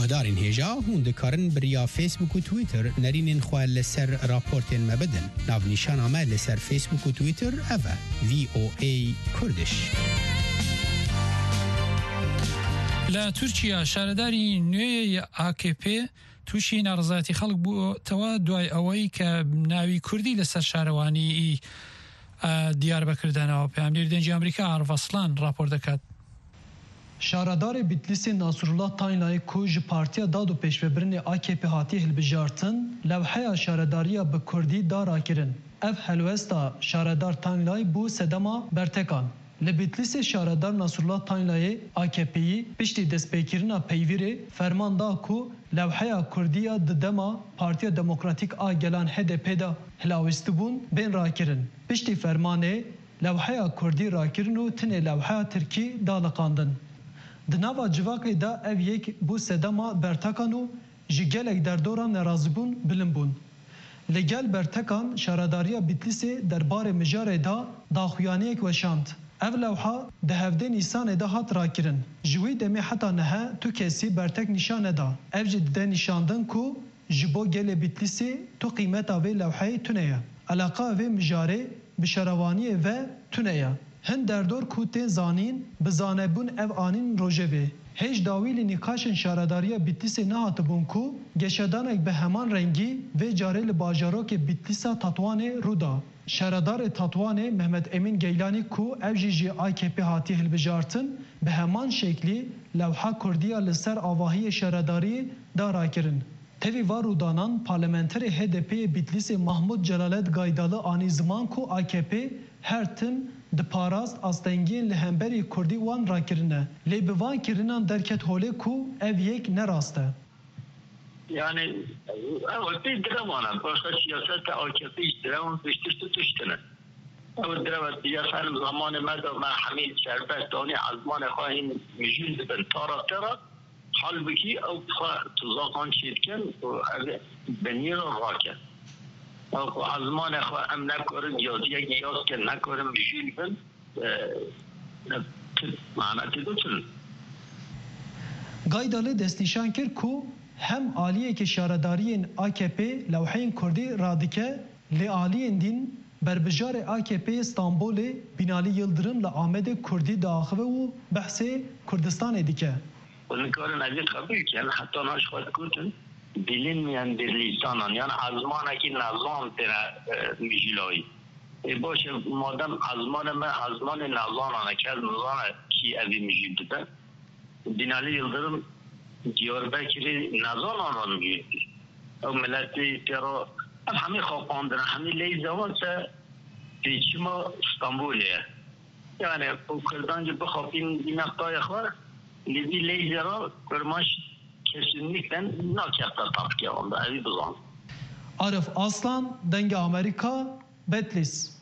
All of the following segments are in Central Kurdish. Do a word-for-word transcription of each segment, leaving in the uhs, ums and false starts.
گهدارین هیجا هون دکارن بریا فیسبوک و تویتر نرینین خواه لسر راپورتین مبدن. ناو نیشان آمه لسر فیسبوک و تویتر اوه وی او ای کردش. لا تورکیا شارداری نوی آ کی پی توشی نارضایەتی خەڵک بوو تەوا دوای ئەوەی کە ناوی کوردی لەسەر شارەوانی دیار بەکردنەوە. پەیامگەری دەنگی ئەمریکا عارف ئەسڵان راپۆر دەکات. شارەدارê Bitlisê Nasrullah Taylayê ku ji Partiya Dad û Pêşvebirinê A K P hatiye hilbijartin, lewheya şaredariya bi Kurdî darakirin. Ev helwesta şaredar Taylay bû sedema bertekan. Li Bitlisê şaredar Nasrullah Taylayê A K P'yî piştî destpêkirina peyvîrê ferman da ku lewheya Kurdiya di dema Partiya Demokratîk a Gelan H D P da hilawîstibûn bên rakirin. Piştî fermanê lewheya Kurdî rakirin û tinê lewheya Tirkî daliqandin. Di nava civakê da ev yek bû sedema bertekan û ji gelek derdoran nerazîbûn bilind bûn. Li gel bertekan şaredariya Bitlisê derbarê mijarê da daxuyaniyek weşand. Ev lewha di hevdê Nîsanê de hat rakirin. Ji wî demê heta nehe tu kesî bertek nîşan neda. Ev jî dide nîşandin ku ji bo gelê Bitlisê tu qîmeta vê lewheyê tune ye. Eleqa vê mijarê bi şerevaniyê ve tune ye. Hin derdor ku tên zanîn bi zanebûn ev anîn rojevê. Hêj dawî li nîqaşên şaredariya Bitlisê nehatibûn ku geşedanek bi heman rengî vê carê li bajarokê Bitlîsa Tatwanê rûda. Şaredarê Tatwanê Mehmet Emin Geylanî ku ev jî ji A K P hatiye hilbijartin bi heman şeklî lewha Kurdiya li ser avahiyê şaredariyê darakirin. Tevî var rûdanan parlamenterê H D P'yê Bitlisê Mahmud Celalet Gaydalı anî ziman ku A K P her tim di parast astengiyên li hemberî Kurdî wan rakirine. Lê bi van kirinan derket holê ku ev yek nerast e. Yani ev pek diravanan. Başka siyasette A K P iştiravan piştirti tüştene. Ev diravat diyasalım zamanı meda ma Hamid Şerbestani azman khahîn mijil dibin taraftara halbuki ev tuzaqan çetken ev benîra rake. Ev azman khah em nekorin yaziyek niyaz ke nekorin mijil bin mana tidotin. Gaydalı destnîşan kir ku hem aliyeke şaredariyên A K P lewheyên Kurdî radike lê aliyên din berbijarê A K P İstanbulê Binalî Yıldırım li Amedê Kurdî diaxive û behsê Kurdistanê dike. Nikarin evî qebûl kin heta naş xwe digotin bilinmeyen bir lisanan yani azmanekî nezan têne mijîlayî. E baş madem azmanê me azmanê nezanan e kes nizane kî evî mijîl dibe. Binalî Yıldırım Diyarbakır'ı nazanan mıydı? O milleti tero hami khapandın hami leyzavansa biçima İstanbul'e. Yani o Kürdancı bu khapin bir noktaya var. Libi leyzara kurmaş kesinlikle nakiyata tapki onda evi bulan. Arif Aslan, Denge Amerika, Betlis.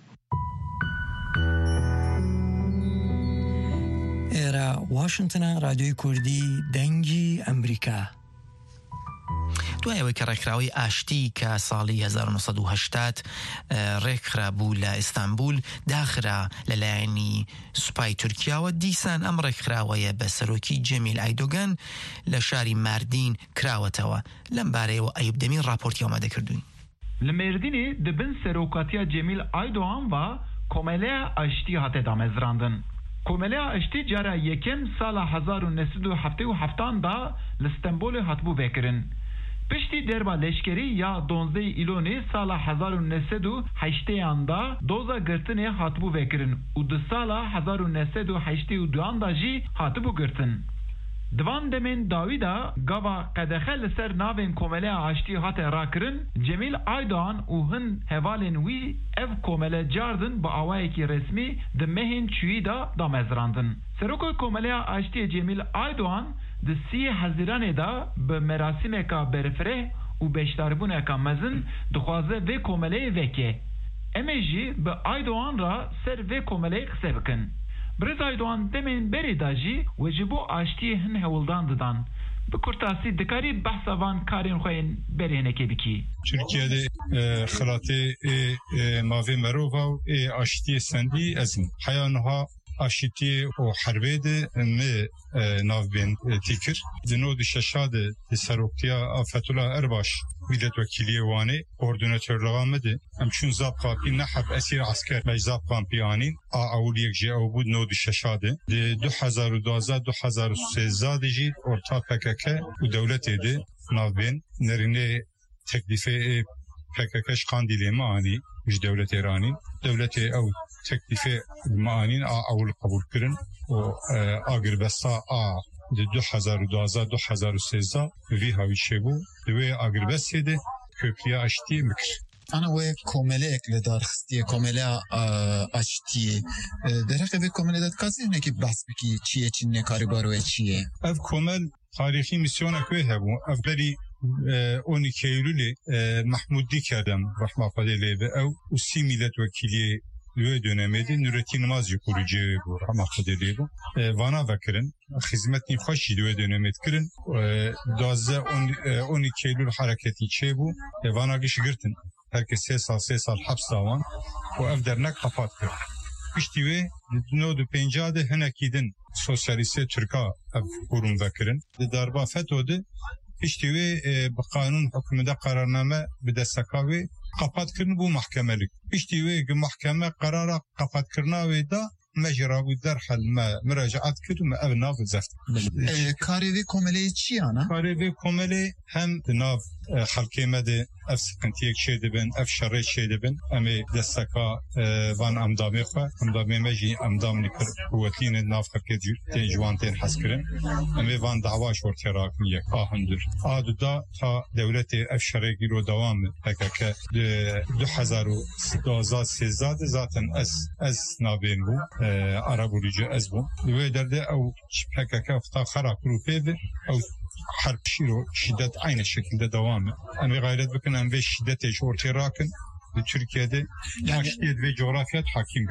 ئێرە واشنگتنە رادیۆی کوردی دەنگی ئەمریکا. دوایەوەی کە ڕێکخراوی ئاشتی کە ساڵی هەزار و نۆسەد و هەشتاد ڕێکخرا بوو لە ئیستانبول داخرا لەلایەنی سوپای تورکیاوە دیسان ئەم ڕێکخراوەیە بە سەرۆکی جەمیل ئایدۆگان لە شاری ماردین کراوەتەوە. لەم بارەیەوە ئەیوب دەمین راپۆرتی ئامادەکردووین. لە مێردینێ دەبن سەرۆکاتیە جەمیل ئایدۆغان و کۆمەلەیە ئاشتی هاتێ دامەزراندن. کۆمەلەیە ئاشتی جارە یەکەم ساڵە هەزار و نۆ سەد و هەفتاد و هەفتاندا لە ئیستانبولê hatibû vekirin. Piştî derba leşkerî ya donzdeyê îlonê sala hezar û nê sed û heştêyan da doza girtinê hatibû vekirin û di sala hezar û nê sed û heştê û duyan da jî hatibû girtin. Divan demên dawî da gava qedexe li ser navên komeleya aştî hate rakirin, Cemil Aydoğan û hin hevalên wî ev komele cardin bi awayekî resmî di mehên çûyî da damezrandin. Serokê komeleya aştî Cemil Aydoğan di sî Haziranê da bi merasimeka berfireh û beşdarbûneka mezin dixwaze vê komeleyê veke. Em ê jî bi Aydoğan ra ser vê komeleyê qise bikin. Brez Aydoğan demên berê da jî we ji bo aştiyê hin hewildan didan. Bi kurtasî dikarî behsa van karên xwe yên berê hinekê bikî. Türkiye'de xelatê mavê merova û ê aştiyê sendî ezin. Heya niha اشتی و حربه ده نه ناو بین تیکر دنو دی ششاده دی سروکتیا فتولا ارباش ملت وکیلی وانه کوردیناتور لغامده امچون زاب قاپی نحب اسیر عسكر مجزاب قاپی آنین اول یک جه او بود نو دی ششاده دی دو هزار و دوازده دو هزار و سیزده دی جی ارتا پکک و دولت ده ناو بین نرینه تکلیفه پککش خاندیلی مانی مش دولت ایرانی دولت او تکلیفه مانین اول قبول کردن و آگر بسا آ دو هزار و دوازده دو هزار و سیزده وی هاوی شبو دوی آگر بسیده köprüye açtığı mükür. Ana ve komele ekle darxstiye komele açtığı derek ve komele dat kazi ne ki bas biki çiye çinne karibaro ve çiye. Ev komel tarihi misyona köy hebu. Ev beri on iki Eylül'ü Mahmudi Kerem rahmetli ve ev usi milletvekili Lüve döneminde Nurettin Namazcı kurucu bu rahmetli bu. Vana vekirin hizmetini hoşi lüve döneminde kirin. Dazze on iki Eylül hareketi çe bu. Vana gişgirtin. Herkes se sal se sal haps davan. O ev dernek kapat kır. İşte ve nodu pencade henekidin sosyaliste Türk'a ev kurum vekirin. Darba FETÖ'de İşte ve kanun hükmünde kararname bir destekavi kapat kırın bu mahkemelik. İşte ve mahkeme karara kapat kırına ve da mecra bu derhal müracaat kırın ev nav zeft. Karevi komele çi ana? Karevi komele hem nav halkemede ev sıkıntı şeyde ben ev şerre şeyde ben ama desteka van amdamı xwa amdamı meci amdam nikır kuvvetliğine nav hakedi tecvanten haskırın ama van dava şortera kniye ahındır. Aduda ta devleti ev şerre giro devam hakka دو هزار و سیزده zaten از از نابین بو عربولیجه از بو و درده او پکک افتا خراب روپه او حرب شیرو şiddet aynı şekilde devam ediyor. Ama gayret bakın hem ve şiddete ortaya rakın Türkiye'de yaşlıyet ve coğrafyat hakim.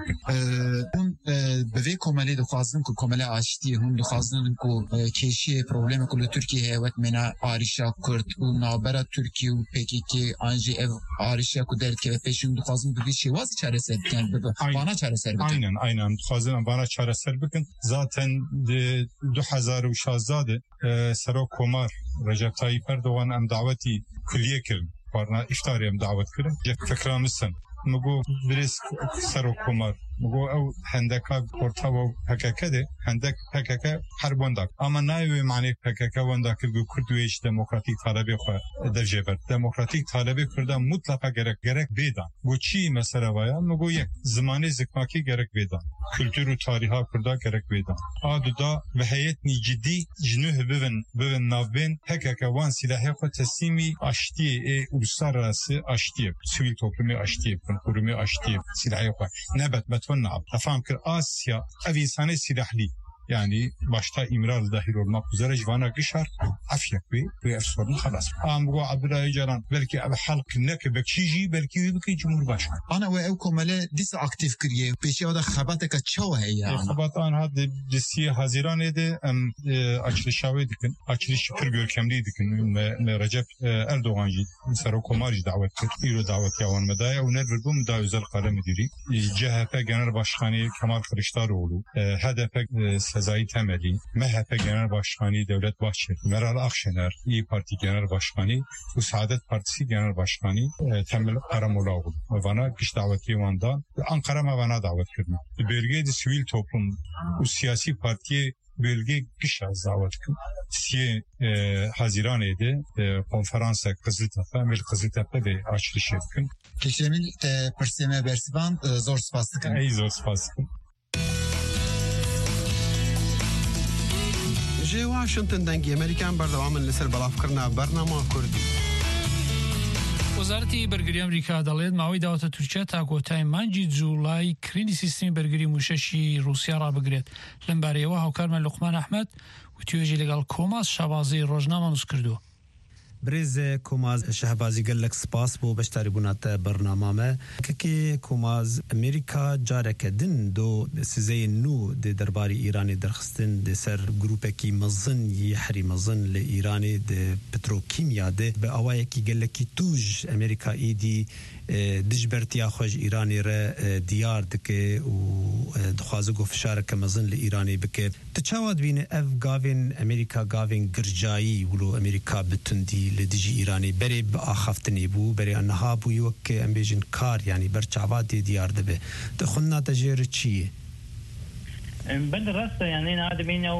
Eee beve komele de xwazin ku komele açtı hum de xwazin ku keşi problemi ku Türkiye evet mena arişa Kürt u nabera Türkiye u P K K anji ev arişa ku derke ve peşin de xwazin bir şey vaz çaresi yani bana çaresi bakın. Aynen aynen xwazin bana çaresi bakın zaten de دو هزار و شازده سرو کمار رجب طیب اردوغان ام دعوتی کلیه کرد بارنا افطاریم دعوت کرد فکرامستن مگو برس سرو کمار مگو او هندکا کورتا و پککه ده هندک پککه هر بندک اما نایوی معنی پککه بندک کرد کردویش دموکراتیک طالبی خواه درجه بر دموکراتیک طالبی کرده مطلقا gerek gerek بیدان bu چی مسئله بایا مگو یک زمانی زکماکی gerek بیدان kültür و tariha kurda gerek بیدان آدو دا ve heyetni ciddi jnüh bivin bivin navbin pekeke van silahı ko teslimi açtı e uluslararası açtı sivil toplumu açtı kurumu açtı silahı ko nebet نعم أفهم كر آسيا أبي إنسان سلاحلي yani başta İmralı dahil olmak üzere civana gişar afyak ve ve efsorun halas. Am bu Abdullah Öcalan belki ev halk ne ki bekçici belki belki cumhurbaşkanı. Ana ve ev komele dis aktif kiriye peşi o da xabateka çav hey yani. Xabatan had disi Haziran ede em açılışavi dikin. Açılış pür görkemli dikin. Me Recep Erdoğan'cı sero komarcı davet kır. İro davet yavan medaya ve nervum da özel kale müdürü. C H P Genel Başkanı Kemal Kılıçdaroğlu, H D P Sezai Temeli, M H P Genel Başkanı Devlet Bahçeli, Meral Akşener, İYİ Parti Genel Başkanı, bu Saadet Partisi Genel Başkanı e, Temel Karamollaoğlu. Bana güç daveti vanda Ankara'ma bana davet kırdı. Bölgede sivil toplum, bu siyasi partiye bölge güç az davet kırdı. Siye e, Haziran ede e, konferansa Kızıltepe, Mel Kızıltepe ve açılış yapın. Keşemil e, perseme bersivan e, zor spastıkın. Ey zor spastıkın. جه واشنطن دنگی امریکان بردوامن لسر بلافکرنا برنامه کردی. وزارتی بەرگری ئەمریکا دەڵێت ماوەی داوەتە تورکیا تا کۆتای مانگی جوڵای کرینی سیستمی بەرگری موشەشی رووسیا ڕابگرێت. لەم بارەیەوە هاوکارمان لوقمان ئەحمەد و توێژی لەگەڵ کۆماس شابازی ڕۆژنامە نووس کردووە. برز کوماز شهبازی گلک سپاس بو بشتاری بونات برنامه که کوماز امریکا جارک دن دو سزای نو د درباری ایرانی درخستن د سر گروپ کی مزن یحری مزن ل ایرانی د پتروکیمیا د به اوای کی گلکی توج امریکا ایدی دجبرتیا خوش ایرانی ر دیار دکه و دخوازه گو فشار که مزن ل ایرانی بکه تچاواد بین اف گاوین امریکا گاوین گرجایی ولو امریکا بتندی لدجی ایرانی بری بآخفتنی بو بری انها بو یوک امبیجن کار یعنی برچاواد دی دیار دبه تخونا تجیر چیه؟ بل راسته يعني نادي بينا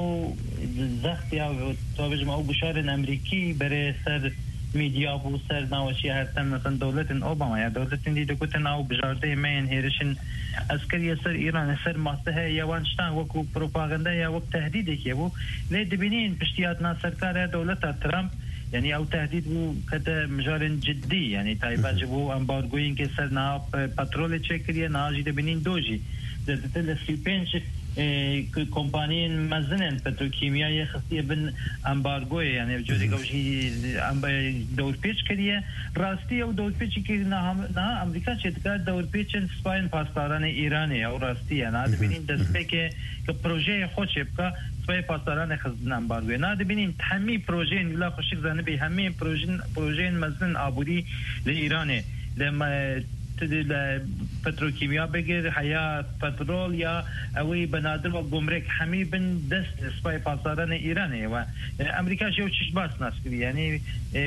وزخت يا توبج ما هو بشار امريكي بري سر ميديا بو سر ناوشي هرتن مثلا دولة اوباما يا دولة دي دكتنا او بجارده مين هيرشن عسكري سر ايران سر ماسته يا وانشتان وكو بروباغندا يا وقت تهديد يبو ليه دبينين بشتياتنا سركار دولة ترامب يعني او تهديد بو كده مجال جدي يعني تايبا جبو امبارغوين كسر نا بترول تشكريه ناجي دبينين دوجي دتل الفلبينش كومبانيين مزنن بتروكيميا خاصيه بن امبارغو يعني جودي قوشي دور بيتش كريه راستي او دور بيتش كي نا امريكا شتكا دور بيتش سباين باستاران ايراني او راستي انا ببين دسبك كبروجي خوشبكا سباين باستاران خزن امبارغو انا ببين تحمي بروجي لا خوشك زنبي همي بروجين بروجين مزن ابودي لايراني لما البتروكيميا بغير حياة بترول يا اوي بنادر وجمرك حمي بن دست سباي باساران ايراني و امريكا شو تشش باس ناس يعني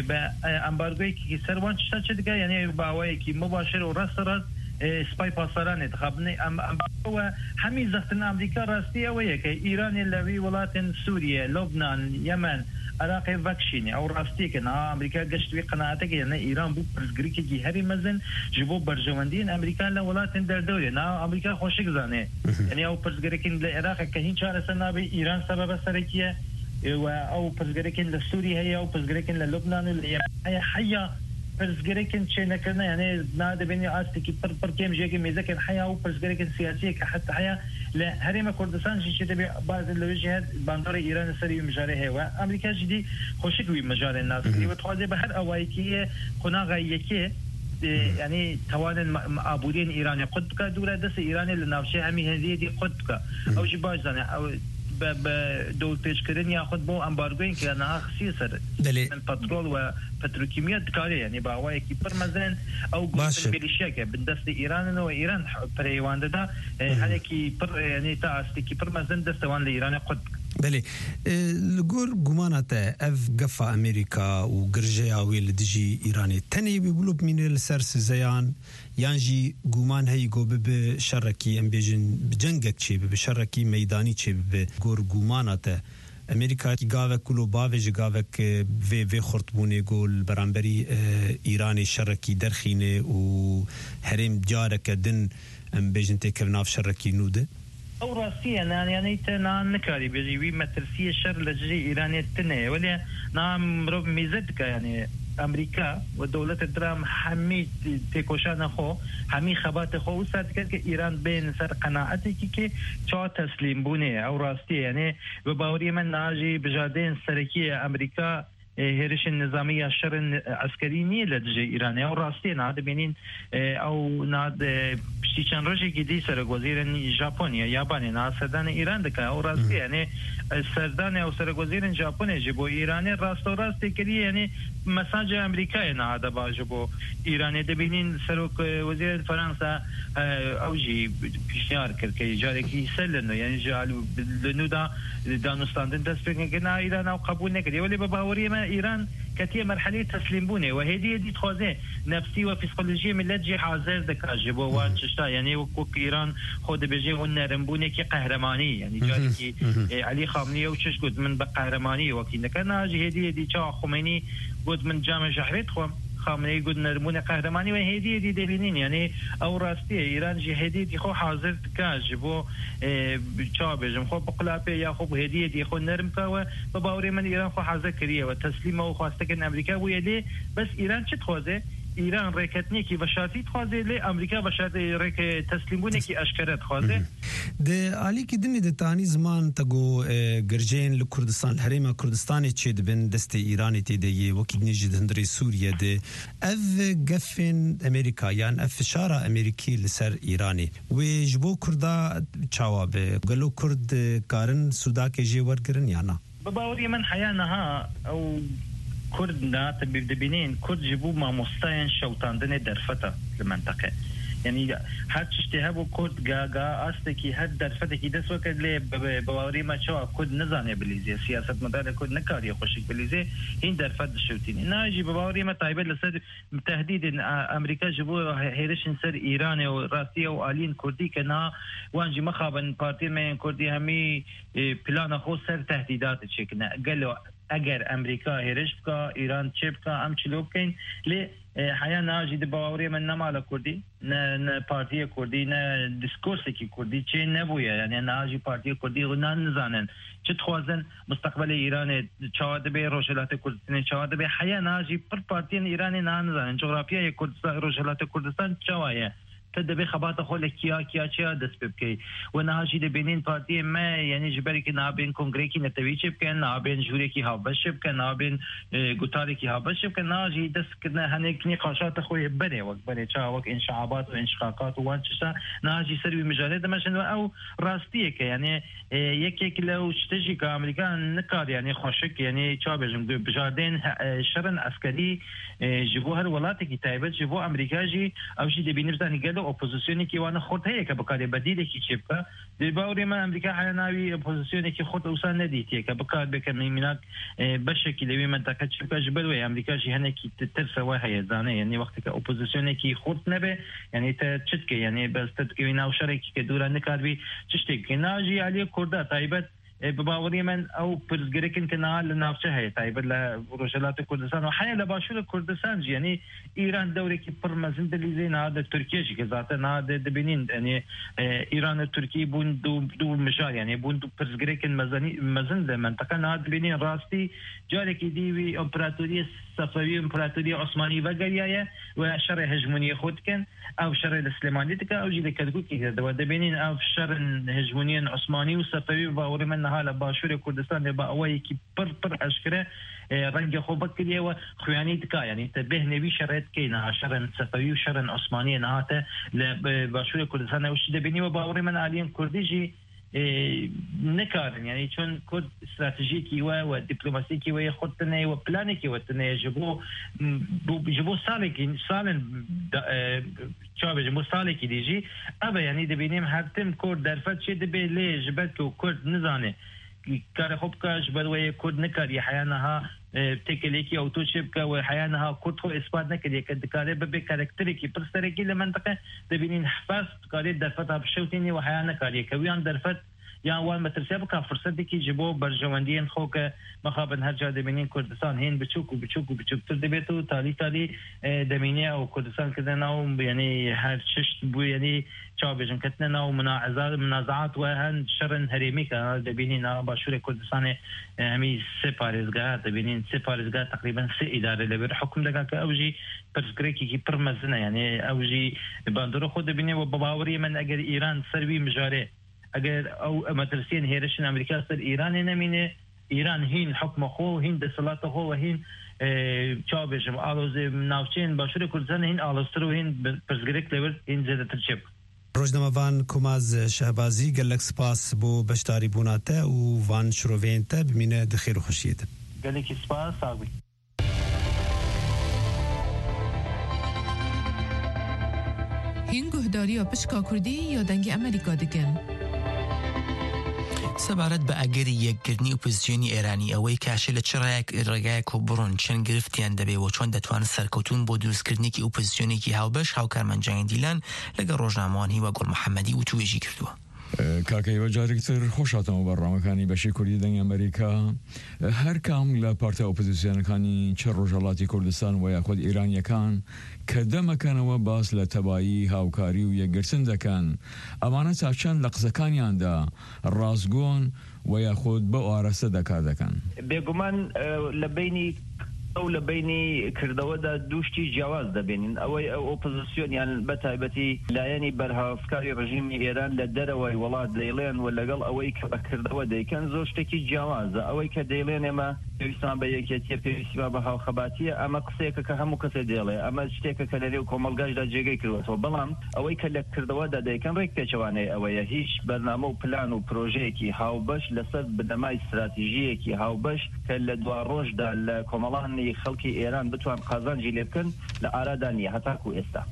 امبارغو كي سروان تشتد يعني باوي كي مباشر ورسرت سباي باساران تخبني ام هو حمي زختنا امريكا راستيه ويا ايران اللي ولات سوريا لبنان يمن عراق فاكشيني او راستيك انا امريكا قشت بقناعتك يعني ايران بو برزغريك جي هري مزن جبو برجمندين امريكا لا ولات در دولة نا امريكا خوشك زانه يعني او برزغريك العراق كهين شهر سنه بايران سبب سركيه او برزغريك لسوريا هي او برزغريك للبنان هي حيا برزغريك شيء كنا يعني نادي بيني استكي بر بر كيم جيكي ميزك الحياه او برزغريك سياسيه حتى حياه لا هرم كردستان شيء تبي بعض الوجهات بندر ايران السري مجاري هوا امريكا جدي خوشك وي مجال الناس وتخاذ بهر اوايكيه قنا غيكيه يعني توان معبودين ايران قد كدوله دس ايران لنافشه همي هذه دي قد او جباج او بدول بيشكرين ياخذ بو امبارغوين كانها خصيصا البترول وبتروكيميا دكاري يعني باواي كي برمزن او بالشيك بالدست ايران وايران بريوان ده هذا كي يعني تاستي كي برمزن دستوان لايران قد بله لغور گماناته اف قفا امريكا وغرجيا ويل دجي ايراني تني بيقولوا من السرس زيان يانجي گمان هي گو به شركي ام بيجن بجنگك چي به شركي ميداني چي به غور گماناته امريكا کی گاوه کلو باوج گاوه ک و و خرطبونه گول برانبري ايراني شركي درخينه و حرم جارك دن ام بيجن تكرناف شركي نوده او راسيا يعني تنا نكاري بيجي مترسيه شر لجي ايرانيه تنه ولا نعم رب ميزدك يعني امريكا ودوله درام حمي تكوشان خو حمي خبات خو وسات كي ايران بين سر قناعتي كي تشا تسليم بني او راستي يعني بباوري من ناجي بجادين سركيه امريكا هيرش النظامية الشر العسكرية لدجي إيرانية وراسين هذا بينين أو ناد بشتيشان رجي جدي سرق وزير جابونيا ياباني ناد سردان إيران دكا أو راسي يعني سردان أو سرق وزير جابوني جبو إيراني راست وراستي كري يعني مساج أمريكا هذا باجبو إيراني دبينين سرق وزير فرنسا أو جي بشيار كركي جارك يسلنو يعني جالو لنودا دانستاندن تسبيكن كنا إيران أو قبول نكري ولي بباوري ما إيران كتير مرحلة تسليم بونه وهذه دي تخوزه نفسي وفسيولوجية من لجي حاضر ذكر جبوا وانشتا يعني وكوك إيران خود بيجي ونرم بونه كي قهرماني يعني جاري علي خامنئي وشش قد من بقهرماني وكينا كان هذه دي شا خميني قد من جامع جحريت خم خامنئي قد نرمونه قهرماني وهذه دي دليلين يعني أو راستي إيران جهدي دي خو حاضر كاجبو شا بيجم خو بقلابه يا خو هديه دي خو نرم كوا بباوري من إيران خو حاضر كريه وتسليمه وخواستك إن أمريكا ويدي بس إيران شت خوزه ایران ڕێکەتنێکی بەشارتی خوازێ لێ ئەمریکا بەشارت ڕێک تەسلیمبوونێکی ئەشکەرەت خوازێ د علیکی دنی د تانی زمان تگو گرجین ل کردستان هریما کردستان چه دبن دست ایرانی تی دی وکی نجی دندری سوریه ده اف گفن امریکا یان اف فشار امریکی لسر ایرانی و جبو کردا چاواب گلو کرد کارن سودا که جی ورگرن یانا بباوری من حیانها او كردنا تبي دبينين كرد جيبوا ما مستين شوطاندنه درفته المنطقه يعني هاد اشتهابو كرد غاغا استكي هاد درفتكي دس وقت لي بواري ما شو كرد نزانه بليزي سياسه مدار كرد نكاري خوش بليزي هين درفت شوتين ناجي بواري ما طيب لسد تهديد امريكا جيبوا هيرشن سر ايران وراسيه والين كردي كنا وانجي مخابن بارتي من كردي همي بلان خو سر تهديدات تشكنا قالوا اگر امریکا هرش بکا ایران چه بکا ام چلو بکن لی حیا ناجی د باوری من نمال کردی نه نه پارتی کردی نه دیسکورس کی کردی چه نبویه یعنی ناجی پارتی کردی نه نزانن چه خوازن مستقبل ایران چاواد به روشلات کردستان چاواد به حیا ناجی پر پارتی ایران نه نزانن جغرافیای کردستان روشلات کردستان چوایه تدبي خباطة خول كيا كيا كيا دسبكي ونهاجي دبينين بارتي ما يعني جبري كي نابين كونغريكي نتويتش بكن نابين جوري كي هابش بكن نابين غوتاري كي هابش بكن ناجي دس كنا هنيك نقاشات خوي بني وقت بني تشاوك انشعابات وانشقاقات وانشسا ناجي سربي مجالات مشان او راستيه يعني يك يك لو تجي كامريكا نكار يعني خوشك يعني تشابجم بجاردين شرن عسكري جبوها الولايات كي تايبت جبو امريكا جي او جي دبيني بزاني قالوا اپوزيسيوني كي وانا خرط هي كبقى بديله كي شبكه باوري ما امريكا حناوي اپوزيسيوني كي خرط وصل نديتي كبقى بكمينات بشكل لوي منطقه شبكه جبل وي امريكا جي هنا كي تترسوا هي زانه يعني وقت اپوزيسيوني كي خرط نبه يعني تشتكي يعني بس تتكوينا وشركه كدوره نكاربي تشتكي ناجي عليه كرده تايبت بباوري من او برزجريكن كنا لنافسه هي طيب لروجلات كردستان وحين لباشور كردستان يعني ايران دوري كي برمزن دليزين هذا تركيا جي كذات هذا دبنين يعني ايران التركي بون دو دو مجال يعني بون دو برزجريكن مزني مزن منطقه هذا بنين راستي جاري كي دي امبراطوريه صفوي امبراطوريه عثماني وغيريه وشر هجمونيه خودكن او شر الاسلامانيه او جي كدكو كي دبنين او شر هجمونيه عثماني وصفوي باوري من حالا باشور کردستان با اوایی کی پر پر اشکره رنگ خوبک کلیه و خوانی دکا یعنی تبه نوی شرط کی نه شرن صفوی و شرن عثمانی نهاته باشور کردستان وش دبنی و باوری من علیان کردیجی نکارن یعنی چون کد استراتژیکی و و دیپلماتیکی و خودتنه و پلانکی و تنه جبو جبو سالکی سالن چا به جبو سالکی دیجی ابا یعنی دبینیم هر تم کرد درفت چه دبی لی جبت کو کرد نزانه کار خوب کاش بروی کرد نکاری حیانها تکلیکی او تو شبکه و حیانها کرد خو اثبات نکردی که دکاره به کاراکتری کی پرسترکی لمنطقه دبینین حفاظ کاری درفت ابشوتینی و حیان کاری کویان درفت يعني اول ما ترسبك فرصتك كي جيبوا برجواندين خوك مخابن هرجا دمينين كردستان هين بتشوك وبتشوك وبتشوك تدبيتو تالي تالي دمينيا او كردستان كذا ناو يعني هر ششت بو يعني شابجن كتنا ناو منازعات منازعات وهن شرن هريمي كان دبينين باشور كردستان همي سيباريزغا دبينين سيباريزغا تقريبا سي اداره لبر حكم دغا اوجي برسكريكي كي برمزنا يعني اوجي باندرو خود دبيني وباوري من اجر ايران سربي مجاري اگر او مدرسين هيرشن امريكا سر ايران نمينه ايران هين حكم خو هين دسلات خو وهين چابجم آلوز ناوچين باشور کردستان هين آلوسترو هين پرزگريك لور هين زيادة ترچب روزنامه‌وان کوماز شهبازی گلک سپاس بو بشتاری بوناته و وان شروینته بمینه دخیر و خوشیت گلک سپاس آگوی هین گهداری و پشکا کردی یا دنگ امریکا دکن سەبارەت بە ئەگەری یەکگرتنی ئۆپۆزیسیۆنی ئێرانی ئەوەی کاشە لە چ ڕێگایەک و بڕۆن چەند گرفتیان دەبێ و چۆن دەتوانن سەرکەوتون بۆ دروستکردنێکی ئۆپۆزیسیۆنێکی هاوبەش هاوکارمەنجایان دیلان لەگەڵ ڕۆژنامەوان هیوا گوڵ محەممەدی و توێژی کردووە. کاکەیوە جارێکتر خۆشاتەوە بەڕامەکانی بەشی کوردی دەنگی ئەمریکا هەر کام لە پارتە ئۆپۆزیسیۆنەکانی چە ڕۆژهەڵاتی کوردستان و یاخود ئیرانیەکان کە دەمەکەنەوە باس لە تەبایی هاوکاری و یەکگرتن دەکەن ئەمانە چاچەند لە قسەکانیاندا ڕازگۆن و یاخود بە ئارەستە دەکات دەکەن بێگومان لە بینی ئەو لە بینی کردەوەدا دووشتی جیاواز دەبێنین ئەوەی ئەو ئۆپۆزیسیۆنیان بەتایبەتی لایەنی بەرهەوافکاری ڕژیمی ئێران لە دەرەوەی وڵات دەیڵێن و لەگەڵ ئەوەی کە بەکردەوە دەیکەن زۆر شتێکی جیاوازە ئەوەی کە دەیڵێن ئێمە پێویستمان بە یەکێتیە پێویستیمان بە هاوخەباتیە ئەمە قسەیەکە کە هەموو کەسێ دێڵێ ئەمە شتێکە کە لەنێو کۆمەڵگاشدا جێگەی کردوەوە بەڵام ئەوەی کە لە کردەوەدا دەیکەن ڕێک پێچەوانەیە ئەوەیە هیچ بەرنامە و پلان و پرۆژەیەکی هاوبەش لەسەر بنەمای استراتیژیەکی هاوبەش کە لە دوا ڕۆژدا لە کۆمەڵانی خەڵکی ئێران بتوان قازانجی لێ بکەن لە ئارادا نیە هەتاکو ئێستا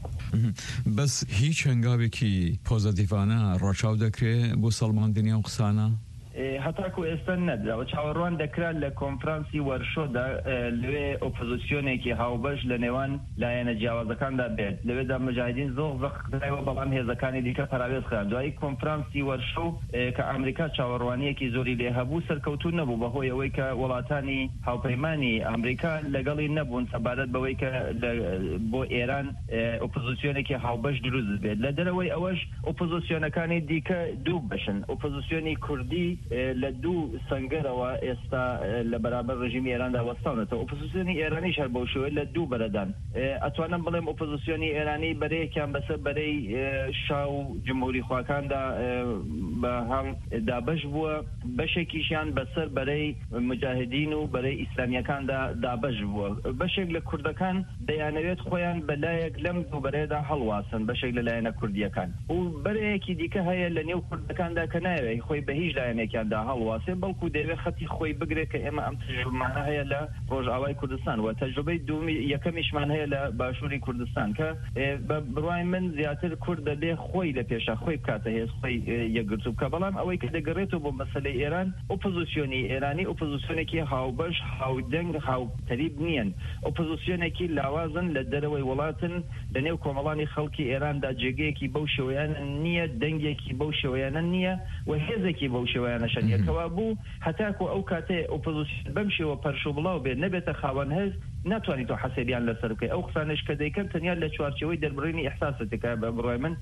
بەس هیچ هەنگاوێکی پۆزەتیڤانە ڕاچاو دەکرێت بۆ سەڵماندنی ئەو قسانە هەتاکو ئێستا نەدراوە چاوەڕوان دەکرات لە کۆنفرانسی وەرشۆدا لەوێ ئۆپۆزیسیۆنێکی هاوبەش لە نێوان لایەنە جیاوازەکاندا بێت لەوێدا مجاهدین زۆر زەخدایەوە بەڵام هێزەکانی دیکە پەراوێز خران دوایی کۆنفرانسی وەرشۆ کە ئەمریکا چاوەڕوانیەکی زۆری لێ هەبوو سەرکەوتوو نەبوو بەهۆی ئەوەی کە وڵاتانی هاوپەیمانی ئەمریکا لەگەڵی نەبوون سەبارەت بەوەی کە بۆ ئێران ئۆپۆزیسیۆنێکی هاوبەش دروست بێت لە دەرەوەی ئەوەش ئۆپۆزیسیۆنەکانی دیکە دوو بەشن ئۆپۆزیسیۆنی کوردی لە دوو سنگەرەوە ئێستا لە بەرامبەر ڕژیمی ئێراندا وەستاونەتەوە ئۆپۆزیسیۆنی ئێرانی شەر بەو شێوەیە لە دوو بەرەدان ئەتوانم بڵێم ئۆپۆزیسیۆنی ئێرانی بەرەیەکیان بەسەر بەرەی شاو جمهوری خواکاندا بە هەم دابەش بووە بەشێکیشیان بەسەر بەرەی مجاهدین و بەرەی ئیسلامیەکاندا دابەش بووە بەشێک لە کوردەکان دەیانەوێت خۆیان بەلایەک لەم دوو بەرەیەدا هەڵواسن بەشێک لە لایەنە کوردیەکان و بەرەیەکی دیکە هەیە لە نێو کوردەکاندا کە ناوێت خۆی بە هیچ لایەنێکیاندا هەڵواسێ بەڵکو دەوێت خەتی خۆی بگرێت کە ئێمە ئەم تەجروبەمانە هەیە لە ڕۆژئاوای کوردستان و تەجروبەی دوومی یەکەمیشمان هەیە لە باشووری کوردستان کە بڕوای من زیاتر کورد دەبێ خۆی لە پێشە خۆی بکاتە هێز خۆی یەکگرتوو بکە بەڵام ئەوەی کە دەگەڕێتەوە بۆ مەسەلەی ئێران ئۆپۆزیسیۆنی ئێرانی ئۆپۆزیسیۆنێکی هاوبەش هاودەنگ هاوتەریب نییەن ئۆپۆزیسیۆنێکی لاوازن لە دەرەوەی وڵاتن لە نێو کۆمەڵانی خەڵکی ئێراندا جێگەیەکی بەو شێوەیانە نییە دەنگێکی بەو شێوەیانە نییە و هێزێکی بەو شێوەیانە شەنیەکەوا بوو هەتاکو ئەو کاتێ ئۆپۆزیسیۆن بەم شێوە پەرشو بڵاو بێت نەبێتە خاوەن هەز ناتوانیت تۆ حەسەبیان لەسەر بکەی ئەو قسانش کە دەیکەن تەنیا لە چوارچەوەی دەربڕینی ئیحساسەتێکە بە بڕای من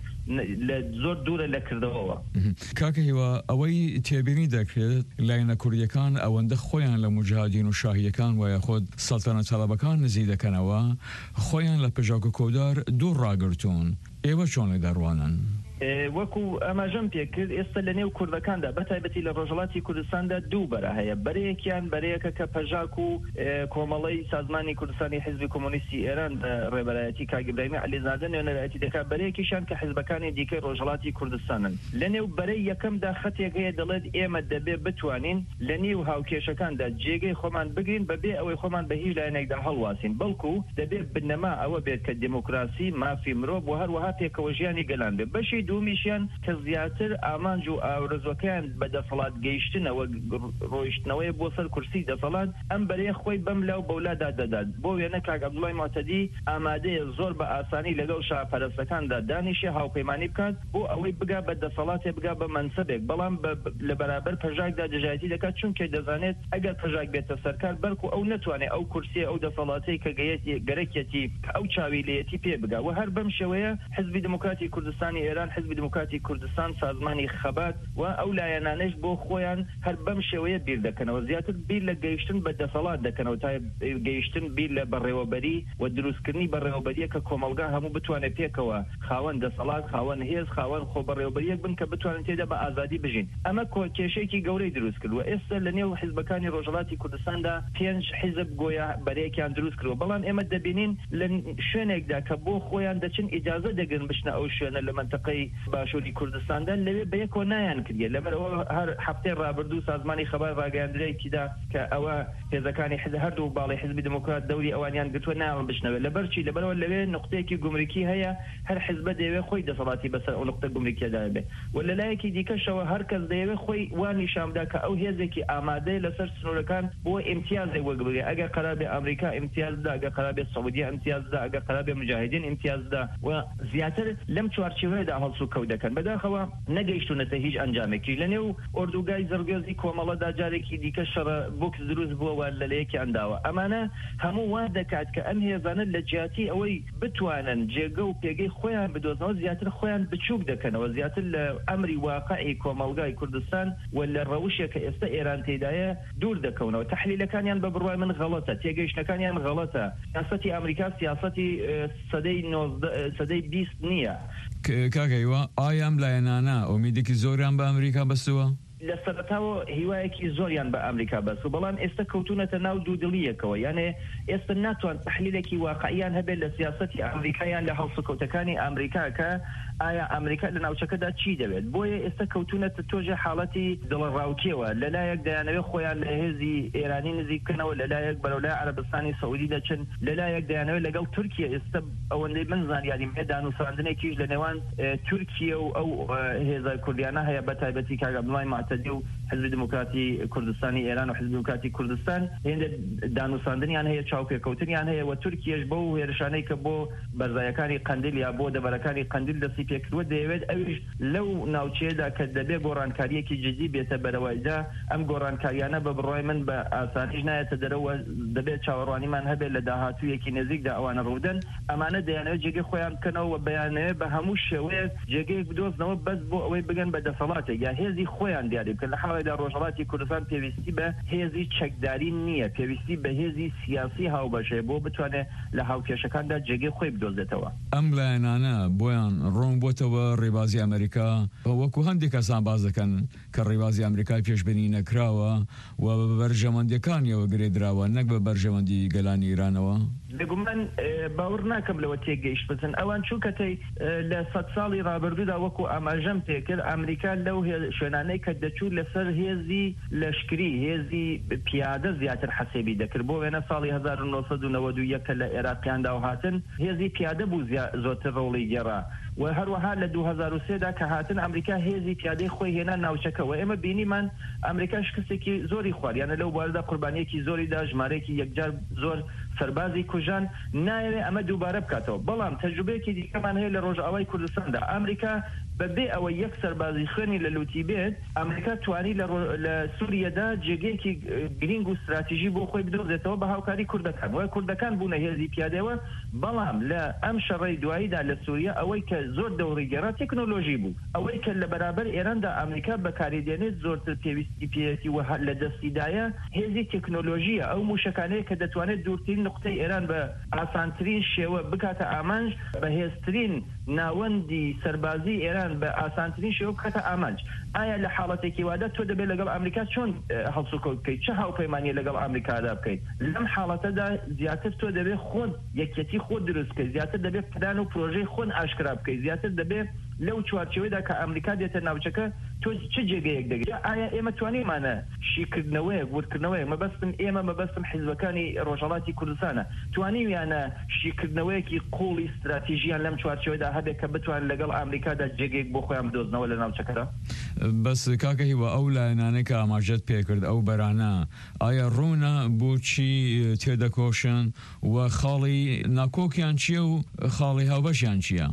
زۆر دوورە لە کردەوەوە کاکە هیوا ئەوەی تێبینی دەکرێت لایەنە کوردیەکان ئەوەندە خۆیان لە مجاهدین و شاهیەکان وایە خۆت سەڵتەنە تەڵەبەکان نزیک دەکەنەوە خۆیان لە پێشاک و کۆدار دوور ڕاگرتوون ئێوە چۆن لێ دەڕوانن وەکو ئەماژەم پێکرد ئێستا لە نێو کوردەکاندا بەتایبەتی لە ڕۆژهەڵاتی کوردستاندا دوو بەرە هەیە بەرەیەکیان بەرەیەکە کە پەژاک و کۆمەڵەی سازمانی کوردستانی حیزبی کۆمۆنیستی ئێران ڕێبەرایەتی کاک ئیبراهیمی عەلیزادە نوێنەرایەتی دەکات بەرەیەکیشان کە حیزبەکانی دیکەی ڕۆژهەڵاتی کوردستانن لە نێو بەرەی یەکەمدا خەتێک هەیە دەڵێت ئێمە دەبێ بتوانین لە نێو هاوکێشەکاندا جێگەی خۆمان بگرین بەبێ ئەوەی خۆمان بە هیچ لایەنێکدا هەڵواسین بەڵکو دەبێت بنەما ئەوە بێت کە دیموکراسی مافی مرۆڤ و هەروەها پێکەوە ژیانی گەلان بێت بەشی دومیشیان کە زیاتر ئامانج و ئاورزەکەیان بە دەسەڵات گەیشتنەوە ڕۆیشتنەوەی بۆ سەر کورسی دەسەڵات ئەم بەرەیە خۆی بەم لاو بەولادا دەدات بۆ وێنە کاک عەبدوڵڵای معتەدی ئامادەیە زۆر بە ئاسانی لەگەڵ شاپەرستەکاندا دانیشی هاوپەیمانی بکات بۆ ئەوەی بگا بە دەسەڵاتێ بگا بە مەنسەبێک بەڵام لە بەرابەر پەژاکدا دژایەتی دەکات چونکە دەزانێت ئەگەر پەژاک بێتە سەرکار بەرکو ئەو نەتوانێت ئەو کورسیە ئەو دەسەڵاتەی کە گەرەکێتی ئەو چاویلەتی پێ بگا و هەر بەم شێوەیە حیزبی دموکراتی کوردستانی ئێران حیزبی دموکراتی کوردستان سازمانی خەبات و ئەو لایەنانەش بۆ خۆیان هەر بەم شێوەیە بیر دەکەنەوە زیاتر بیر لە گەیشتن بە دەسەڵات دەکەنەوە تا گەیشتن بیر لە بەڕێوەبەری و دروستکردنی بەڕێوەبەریە کە کۆمەلگا هەموو بتوانێت پێکەوە خاوەن دەسەڵات خاوەن هێز خاوەن خۆ بەڕێوەبەریەک بن کە بتوانن تێدا بە ئازادی بژین ئەمە کێشەیەکی گەورەی دروست کردووە ئێستا لە نێو حیزبەکانی ڕۆژهەڵاتی کوردستاندا پێنج حیزب گۆیا بەرەیەکیان دروست کردووە بەڵام ئێمە دەبینین لە شوێنێکدا کە بۆ خۆیان دەچن ئیجازە دەگرن بشنە ئەو شوێنە لە منتەقەی باشووری کوردستاندا لەوێ بەیەکۆ نایان کردیە لەبەرەوە هەر هەفتەی ڕابردوو سازمانی خەبات ڕاگەیاندرەیەکیدا کە ئەوە هێزەکانی هەردوو باڵی حیزبی دموکرات دەوری ئەوانیان گرتووە ناوە بشنەوە لەبەرچی لەبەرەوە لەوێ نقطەیەکی گومرکی هەیە هەر حیزبە دەیەوێت خۆی دەسەڵاتی بەسەر ئەو نقطە گومرکیەدا بێ و لە لایەکی دیکەشەوە هەر کەس دەیەوێت خۆی وانی شامدا کە ئەو هێزێکی ئامادەی لەسەر سنوورەکان بۆ ئیمتیازێک وەربگرێت ئەگەر قەرار بێ ئەمریکا ئیمتیازدا ئەگەر قەرار بێ سەعودیە ئیمتیازدا ئەگەر قەرار بێ مجاهدین ئیمتیازدا و زیاتر لەم چوارچێوەیەدا هەڵ هەڵسو کەوت دەکەن بەداخەوە نەگەیشتونەتە هیچ ئەنجامێکی لەنێو ئۆردوگای زەرگێزی کۆمەڵەدا جارێکی دیکە شەڕە بۆکس دروست بووەوە لەلەیەکی ئەنداوە ئەمانە هەموو وا دەکات کە ئەم هێزانە لە جیاتی ئەوەی بتوانن جێگە و پێگەی خۆیان بدۆزنەوە زیاتر خۆیان بچووک دەکەنەوە زیاتر لە ئەمری واقعی کۆمەڵگای کوردستان و لە ڕەوشێک کە ئێستا ئێران تێدایە دوور دەکەونەوە تەحلیلەکانیان بە بڕوای من غەڵەتە تێگەیشتەکانیان غەڵەتە سیاسەتی ئەمریکا سیاسەتی سەدەی سەدەی بیست نییە کاگەیوە ئایا ئەم لایەنانە ئومیدێکی زۆریان بە ئەمریکا بەستووە؟ لە سەرەتاوە هیوایەکی زۆریان بە ئەمریکا بەس و بەڵام ئێستا کەوتونەتە ناو دوودڵیەکەوە یانێ ئێستا ناتوان تەحلیلێکی واقعیان هەبێت لە سیاسەتی ئەمریکایان لە هەڵسوکەوتەکانی ئەمریکا کە ئایا ئەمریکا لە ناوچەکەدا چی دەوێت بۆیە ئێستا کەوتونەتە تۆژە حاڵەتی دڵڕاوکیەوە لەلایەک دەیانەوێت خۆیان لە هێزی ئێرانی نزیک بکەنەوە لەلایەک بەرەولای عەرەبستانی سەعودی دەچن لەلایەک دەیانەوێت لەگەڵ تورکیا ئێستا ئەوەندەی من زانیاری هەیە دانووساندنێکیش لە نێوان تورکیا و ئەو هێزە کوردیانە هەیە بەتایبەتی کاک عەبدوڵڵای معتەدی و حزبی دموکراتی کوردستانی ئێران و حزبی دموکراتی کوردستان هێندە دانووساندنیان هەیە چاوپێکەوتنیان هەیە و تورکیەش بۆ هێرشانەی کە بۆ بەرزایەکانی قەندیل یا بۆ دەبەرەکانی قەندیل دەستی پێکردووە دەیەوێت ئەویش لەو ناوچەیەدا کە دەبێ گۆڕانکاریەکی جدی بێتە بەرەوەیدا ئەم گۆڕانکاریانە بە بڕای من بە ئاسانیش نایەتە دەرەوە دەبێت چاوەڕوانیمان هەبێت لە داهاتوویەکی نزیکدا ئەوانە ڕوودن ئەمانە دەیانەوێت جێگەی خۆیان بکەنەوە بەیانەوێت بە هەموو شێوەیەک جێگەیەک بدۆزنەوە بەس بۆ ئەوەی بگەن بە دەسەڵاتێک یا هێزی خۆیان دیاری بکەن لە حاڵێدا ڕۆژهەڵاتی کوردستان پێویستی بە هێزی چەکداری نییە پێویستی بە هێزی سیاسی هاوبەشێ بۆ بتوانێت لە هاوکێشەکاندا جێگەی خۆی بدۆزێتەوە ئەم لایەنانە بۆیان ڕۆن بۆتەوە ڕێبازی ئەمریکا وەکو هەندێک کەسان باز دەکەن کە ڕێبازی ئەمریکای پێشبینی نەکراوە و بە بەرژەوەندەکانیەوە گرێدراوە نەک بە بەرژەوەندی گەلانی ئیرانەوە لەگومان باوەڕ ناکەم لەوە تێگەیشت بچن ئەوان چووکەتەی لە سەد ساڵی ڕابردوودا وەکو ئاماژەم پێکرد ئەمریکا لەو شوێنانەی کە دەچوو لەسەر هێزی لەشکری هێزی پیادە زیاتر حەسێبی دەکرد بۆ وێنە ساڵی هەزار و نۆسەد و نەوەد و یەک کە لە عێراقیاندا و هاتن هێزی پیادە بوو زۆرتر ڕۆڵی گێڕا و هەروەها لە دوو هەزار و سێدا کە هاتن ئەمریکا هێزی پیادەی خۆی هێنا ناوچەکەەوە ئێمە بینیمان ئەمریکا شکستێکی زۆری خواریانە لەو باردا قوربانیەکی زۆریدا ژمارەیەکی یەکجار زۆر سەربازی کوژان نایەوێت ئەمە دووبارە بکاتەوە بەڵام تەجروبەیەکی دیکەمان هەیە لە ڕۆژئاوای کوردستاندا ئەمریکا بەبێ ئەوە یەک سەربازی خوێنی لە لوتی بێت ئەمریکا توانی لە سووریەدا جێگەیەکی گرنگ و استراتیژی بۆ خۆی بدۆزێتەوە بە هاوکاری کوردەکان وای کوردەکان بوونە هێزی پیادەوە بەڵام لە ئەم شەڕەی دواییدا لە سووریا ئەوەی کە زۆر دەوڕی گەڕا تەکنۆلۆژی بوو ئەوەی کە لە بەرابەر ئێراندا ئەمریکا بەکاریدێنێت زۆرتر پێویستی پێەتی و لە دەستیدایە هێزی تەکنۆلۆژیە ئەو موشەکانەیە کە دەتوانێت دوورترین نقطەی ئێران بە ئاسانترین شێوە بکاتە ئامانج بە هێزترین ناوەندی سەربازی ئێران بە ئاسانترین شێوە بکاتە ئامانج ئایا لە حاڵەتێکی وادا تۆ دەبێت لەگەڵ ئەمریکا چۆن هەڵسوکەوت بکەیت چه هاوپەیمانی لەگەڵ ئەمریکادا بکەیت لەم حاڵەتەدا زیاتر تۆ دەبێت خۆت یەکەتی خۆت دروست بکەیت زیاتر دەبێت پلان و پرۆژەی خۆن ئاشکرا بکەیت زیاتر دەبێت لەو چوارچێوەیەدا کە ئەمریکا دێتە ناوچەکە تۆ چه جێگەیەک دەگەیت ئایا ئێمە توانیمانە شیکردنەوەیەک ورکردنەوەیەک مەبەستم ئێمە مەبەستم حیزبەکانی ڕۆژهەڵاتی کوردستانە توانیویانە شیکردنەوەیەکی قوڵی استراتیژیان لەم چوارچێوەیەدا هەبێت کە بتوان لەگەڵ ئەمریکادا جێگەیەک بۆ خۆیان بدۆزنەوە لە ناوچەکەدا بەس کاکە هیوە ئەو لایەنانەی کە ئاماژەت پێکرد ئەو بەرانە ئایا ڕوونە بۆچی تێدەکۆشن و خاڵی ناکۆکیان چییە و خاڵی هاوبەشیان چییە؟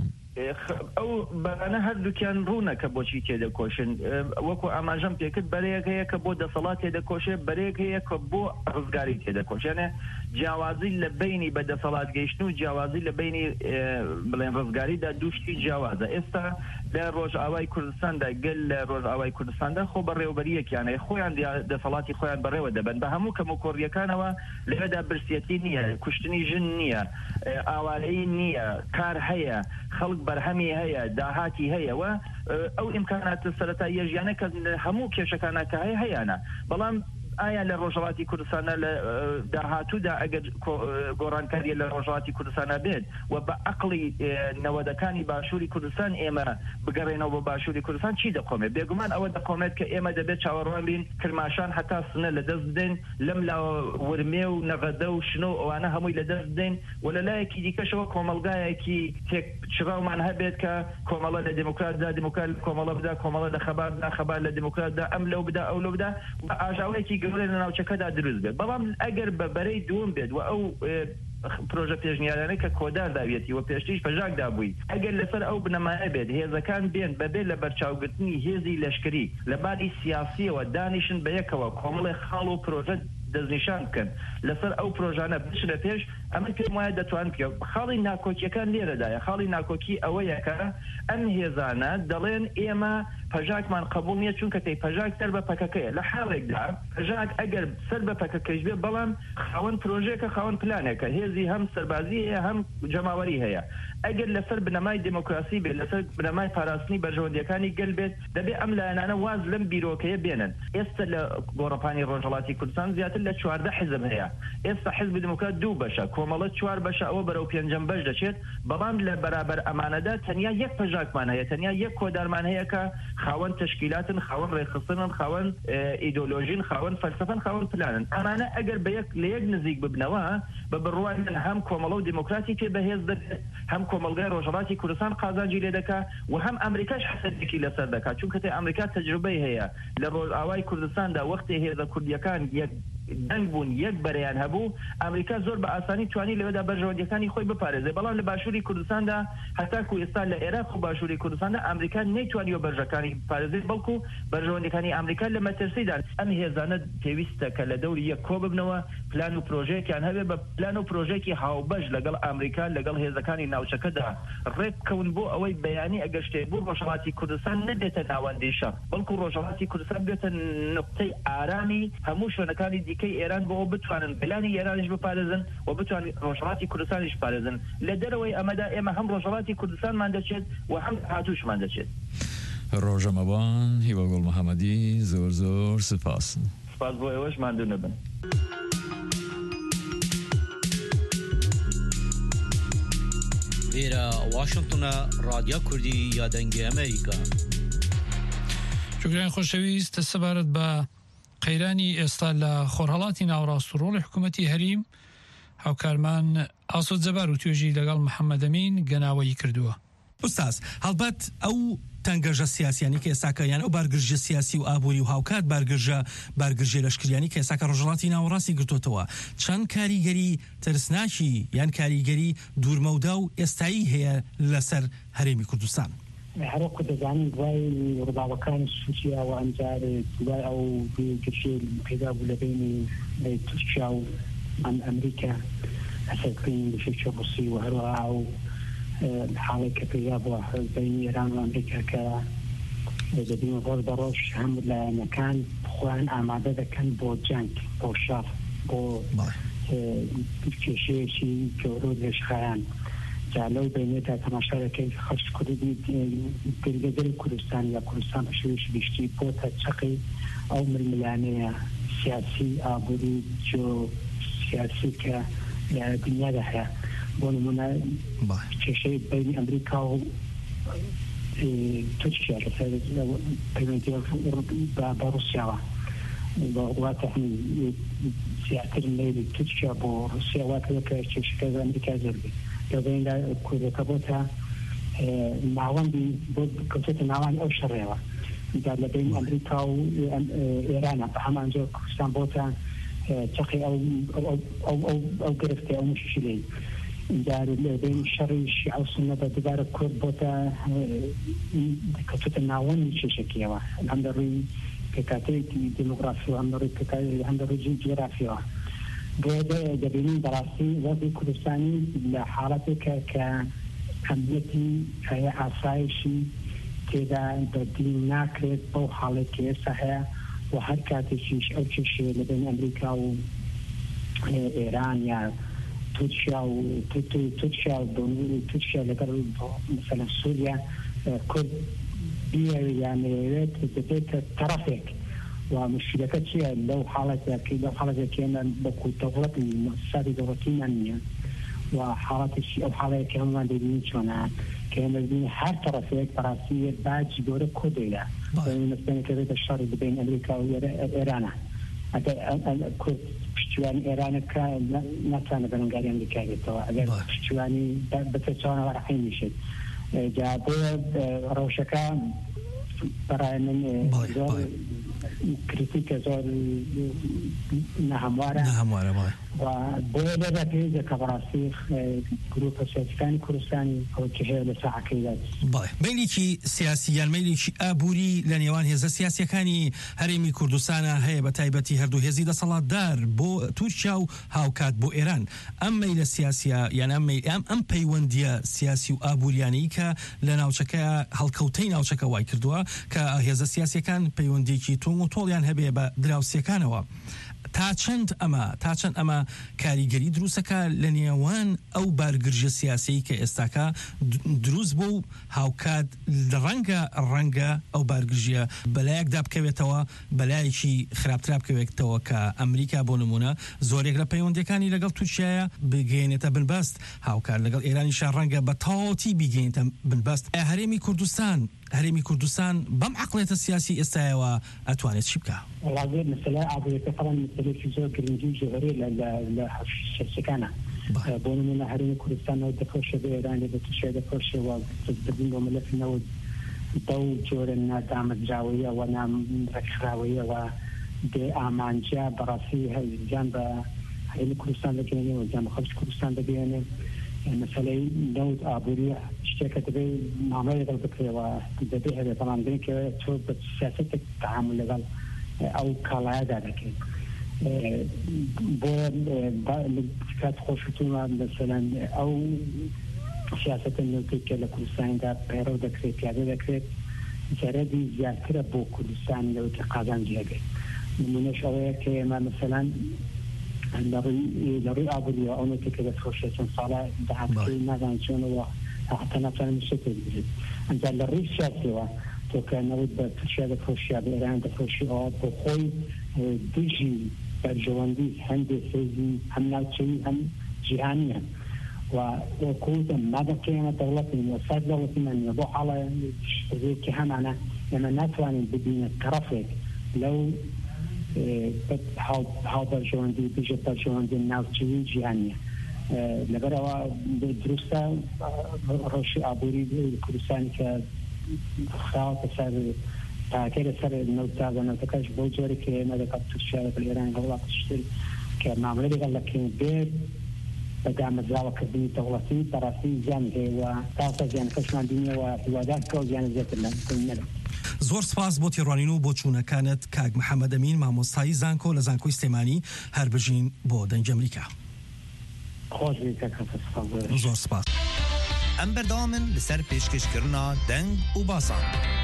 ئەو بەرانە هەردووکیان ڕوونە کە بۆچی تێدەکۆشن وەکو ئاماژەم پێکرد بەرەیەک هەیە کە بۆ دەسەڵات تێدەکۆشێ بەرەیەک هەیە کە بۆ ڕزگاری تێدەکۆشێنێ جیاوازی لە بینی بە دەسەڵات گەیشتن و جیاوازی لە بینی بڵێن ڕزگاریدا دووشتی جیاوازە ئێستا لە ڕۆژئاوای کوردستاندا گەل لە ڕۆژئاوای کوردستاندا خۆ بەڕێوەبەریەکیانەیە خۆیان دەسەڵاتی خۆیان بەڕێوە دەبن بە هەموو کەم و کۆڕیەکانەوە لەوێدا برسێتی نییە کوشتنی ژن نییە ئاوارەیی نییە کار هەیە خەڵک بەرهەمی هەیە داهاتی هەیەوە ئەو ئیمکاناتە سەرەتاییە ژیانە کە هەموو کێشەکانە کە هەیە هەیەنە بەڵام ئایا لە ڕۆژهەڵاتی کوردستانە لە داهاتوودا ئەگەر گۆڕانکاریە لە ڕۆژهەڵاتی کوردستانە بێت و بە عەقڵی نەوەدەکانی باشووری کوردستان ئێمە بگەڕێنەوە بە باشووری کوردستان چی دەقۆمێت بێگومان ئەوە دەقۆمێت کە ئێمە دەبێت چاوەڕوان بین کرماشان هەتا سنە لە دەست بدەین لەم لا ورمێ و نەغەدە و شنە و ئەوانە هەمووی لە دەست بدەین و لە لایەکی دیکەشەوە کۆمەڵگایەکی تێک چڕاومان هەبێت کە کۆمەڵە لە دموکراتدا دموکرات کۆمەڵە بدا کۆمەڵە لە خەباردا خەبار لە دموکراتدا ئەم لەو بدا ئەو لەو بدا ئاژاوەیەکی گەورەی لە ناوچەکەدا دروست بێت بەڵام ئەگەر بە بەرەی دووەم بێت و ئەو پرۆژە پێشنیارانەی کە کۆدار داوێتی و پێشتیش پەژاک دابووی ئەگەر لەسەر ئەو بنەمایە بێت هێزەکان بێن بەبێ لە بەرچاوگرتنی هێزی لەشکری لە باری سیاسیەوە دانیشن بە یەکەوە کۆمەڵی خاڵ و پرۆژە دەستنیشان بکەن لەسەر ئەو پرۆژانە بچنە پێش ئەمە پێم وایە دەتوان بکە خاڵی ناکۆکیەکان لێرەدایە خاڵی ناکۆکی ئەوەیە کە ئەم هێزانە دەڵێن ئێمە پەژاکمان قبول نییە چونکە تێی پەژاک سەر بە پەکەکەیە لە حاڵێکدا پەژاک ئەگەر سەر بە پەکەکەش بێ بەڵام خاوەن پرۆژێکە خاوەن پلانێکە هێزی هەم سەربازی هەیە هەم جەماوەری هەیە ئەگەر لەسەر بنەمای دموکراسی بێت لەسەر بنەمای پاراستنی بەرژەوەندیەکانی گەل بێت دەبێ ئەم لایەنانە واز لەم بیرۆکەیە بێنن ئێستا لە گۆڕەپانی ڕۆژهەڵاتی کوردستان زیاتر لە چواردە حزب هەیە ئێستا حزب دموکرات دوو بەشە کۆمەڵە چوار بەشە ئەوە بەرەو پێنجەم بەش دەچێت بەڵام لە بەرابەر ئەمانەدا تەنیا یەک پەژاکمان هەیە تەنیا یەک کۆدارمان هەیە کە خاوەن تشکیلاتن خاوەن ڕێخستنن خاوەن ئیدۆلۆژین خاوەن فەلسەفەن خاوەن پلانن ئەمانە ئەگەر بە یەک لە یەک نزیک ببنەوە بە بڕوای من هەم کۆمەڵە و دموکراتی پێ بەهێز دەبێت هەم کۆمەلگای ڕۆژهەڵاتی کوردستان قازانجی لێ دەکا و هەم ئەمریکاش حەسەتێکی لەسەر دەکات چونکە تێ ئەمریکا تەجروبەی هەیە لە ڕۆژئاوای کوردستاندا وەختی هێزە کوردیەکان یەک دەنگ بوون یەک بەرەیان هەبوو ئەمریکا زۆر بە ئاسانی توانی لەوەدا بەرژەوەندیەکانی خۆی بپارێزێ بەڵام لە باشووری کوردستاندا هەتاکو ئێستا لە عێراق و باشووری کوردستاندا ئەمریکا نەیتوانیوە بەرژەکانی بپارێزێت بەڵکو بەرژەوەندیەکانی ئەمریکا لە مەترسیدا ئەم هێزانە پێویستە کە لە دەوری یەک کۆ ببنەوە پلان و پرۆژەیەکیان هەبێ بە پلان و پرۆژێکی هاوبەش لەگەڵ ئەمریکا لەگەڵ هێزەکانی ناوچەکەدا ڕێککەون بۆ ئەوەی بەیانی ئەگەر شتێک بوو ڕۆژهەڵاتی کوردستان نەبێتە ناوەندی شەڕ بەڵکو ڕۆژهەڵاتی کوردستان بێتە نقطەی ئارامی هەموو شوێنەکانی دیکەی ئێران بۆ بتوانن پلانی ئێرانیش بپارێزن و بتوانن ڕۆژهەڵاتی کوردستانیش پارێزن لە دەرەوەی ئەمەدا ئێمە هەم ڕۆژهەڵاتی کوردستانمان دەچێت و هەم هاتووشمان دەچێت ڕۆژەمەبان هیوەگوڵ محەممەدی زۆر زۆر سپاس سپاس بۆ ئێوەش ماندوو نەبن لێرە واشنگتنە رادیۆ کوردی یا دەنگی ئەمریکا جوگران خۆشەویست سەبارەت بە قەیرانی ئێستا لە خۆرهەڵاتی ناوڕاست و ڕۆڵی حکوومەتی هەریم هاوکارمان ئاسۆ جەبار و توێژی لەگەڵ محەممەد ئەمین گەناوەیی کردووە ئوستاز هەڵبەت ئەو تەنگەژە سیاسیانی کە ئێساکەیان ئەو بارگرژە سیاسی و ئابووری و هاوکات بارگرژە بارگرژێ لەشکریانی کە ئێساکە ڕۆژهەڵاتی ناوەڕاستی گرتوتەوە چەند کاریگەری ترسناکی یان کاریگەری دوورمەودا و ئێستایی هەیە لەسەر هەرێمی کوردستان هەروەکو دەزانین دوای ڕووداوەکانی سووریا و ئەنجار دوای ئەو گرژێ پەیدا بوو لە بینی تورکیا و ئەمریکا هەسەرکردنی لەشێکی ڕووسی و هەروەها ئەو حاڵێک کە پەیدا بووە بینی ئێران و ئەمریکا کە دەبین ڕۆژ بە ڕۆژ هەموو لایەنەکان خۆیان ئامادە دەکەن بۆ جەنگ بۆ شەڕ بۆ کێشەیەکی گەورە و درێژخایان لەو بینێتە تەماشاەکەی خەرج کوردی گەلگەدەری کوردستان یا کوردستان بە شێوەیەکی گشتی بۆتە چەقی ئەو ململانەیە سیاسی ئابووری جۆ سیاسی کە لە دنیادا هەیە بۆ نمونە کێشەی بینی ئەمریکا و تورکیا لەسەر پەیوەندی بە ڕووسیاوە واتە زیاتر مەیلی تورکیا بۆ ڕووسیا واتە کە کێشەکە ئەمریکا زۆر بێت لەبیندا کوردەکە بۆتە ناوەندی بۆ کەوتێتە ناوانی ئەو شەڕێەوە لە بین ئەمریکا و ئێرانە بە هەمان جۆر کوردستان بۆتە چەقی ئەو گرفتێ ئەو مشیشی لێ جار لە بین شەڕی شیعە و سوننە بە دووبارە کورد بۆتە کەوتێتە ناوەندی کێشەکیەوە هەم لە ڕووی پێکاتەیەکی دموگرافی و هەم لە ڕووی هەم لە ڕووی جیۆگرافیەوە بۆدە دەبینین بەڕاستی وەزی کوردستانی لە حاڵەتێکە کە ئەمنیەتی هەیە ئاسایشی تێدا بەدین ناکرێت بەو حاڵێکی ئێستا هەیە و هەر کاتێکیش ئەو کێشەیە لە بین ئەمریکا و ئێران یا تورکیا و تورکیا و تورکیا لەگەڵ مەسەلەن سووریا کورد بیاوێت دەبێتە تەرەفێک و مشکلەکە چییە لەو حاڵەتێکی لەو حاڵەتێکێنە بەکو دەوڵەتی مؤسساتی دەوڵەتیمان نییە و حاڵەتێکی ئەو حاڵەیەکە هەمومان دەبینین چۆنە کە ئێمە دەبینین هەر تەرەفێک بەڕاستی باجی گەورە کۆدەیدا مەسەلەنێکە بێتە شەڕی بین ئەمریکا و ئێرانە ئەگەر کورد پشتیوانی ئێرانەکە ناتوانە بەرەنگاری ئەمریکا بێتەوە ئەگەر پشتیوانی بەتە چاوانەوە ڕەحیم میشێت جا بۆ ڕەوشەکە بەڕای من زۆر کریتیکە زۆر نەهەموارە و باید رفیق کبراسی گروه سیاسی کردستانی که هی لساعة کیات. بله. میلیکی سیاسیان میلیکی آبوری لنیوان هزار سیاسی کانی هرمی کردستان هی بتایبتی هر دو هزید صلات دار بو ترکیه و هاوکات بو ایران. ام میل سیاسیا یعنی ام میل ام ام پیوندی سیاسی و آبوریانی که لناوچکه هالکوتین ناوچکه وای کردوا که هزار سیاسی کان پیوندی کی تو مطولیان هبی با دراوسی کانوا. تا چند اما تا چند اما کاریگری دروسکا لنیوان او بارگرج سیاسی که استاکا دروس بو هاوکاد رنگا رنگا او بارگرجیا بلایک داب کویتوا بلایکی خرابتراب کویتوا که امریکا بونمونه زوریک لپیوندکانی لگل ترکیه بگینتا بنبست هاوکاد لگل ایرانی شار رنگا بتاوتی بگینتا بنبست هرمی کردستان هرمی کردستان بم عقلیت سیاسی استایوا اتوانت شبکه. والله مثلا عبوية طبعا مثلا في زوج جرينجي جوهري ل ل للسكانة. بونمنا هرين كردستان ودفوش بإيران دفوش دفوش وتبدين بملف نود دو جورنا دام الجاوية ونام ركراوية ودي أمانجا براسي هاي جنب هرين كردستان لجيني وجنب خمس كردستان لجيني مثلا نود أبوري اشتكت به معاملة البكرة وتبديه طبعا بينك شو بسياسة التعامل لغال او کالادا دکه با لکات خوشتون مثلا او سیاست نوتی که لکردستان دا پیرو دکره پیاده دکره جردی زیادتر با کردستان لوتی قازان جیگه نمونش اوه که ما مثلا لروی آبودی و اونوتی که دفروشتون ساله دهت که ندانشون و حتی نفسان مشکل بزید انجا لروی سیاسی و تو که نود به ترکیه دفروشی به ایران دفروشی آب و خوی دیجی برجواندی هم دیسیزی هم نوچهی هم جهانی هم و وکود مدى كيما دولتي وصاد دولتي من يبو حالا زي كي هم أنا لما نتواني بدين طرفك لو هاو برجواندي بيجي برجواندي نوچهی جهانی لبرا درسته روشی آبوری کردستانی که خواهد سر تاکیر سر نوتا و نوتکش بوجوری که مدکات ترکیه و ایران قبلا تشتری که معامله دیگر لکن بیر بدعم الزاوة كردني تغلطي طرفي زيانه وطاسة زيان كشمان دنيا وحوادات كو زيان زيت الله كل ملك زۆر سپاس بۆ تێڕوانین و بۆ چوونەکانت کاک محەممەد ئەمین مامۆستایی زانکۆ لە زانکۆی سلێمانی هەر بژین بۆ دەنگ ئەمریکا. زۆر سپاس. ئەم بەردەوامن لەسەر پێشکەشکردنا دەنگ و باسان.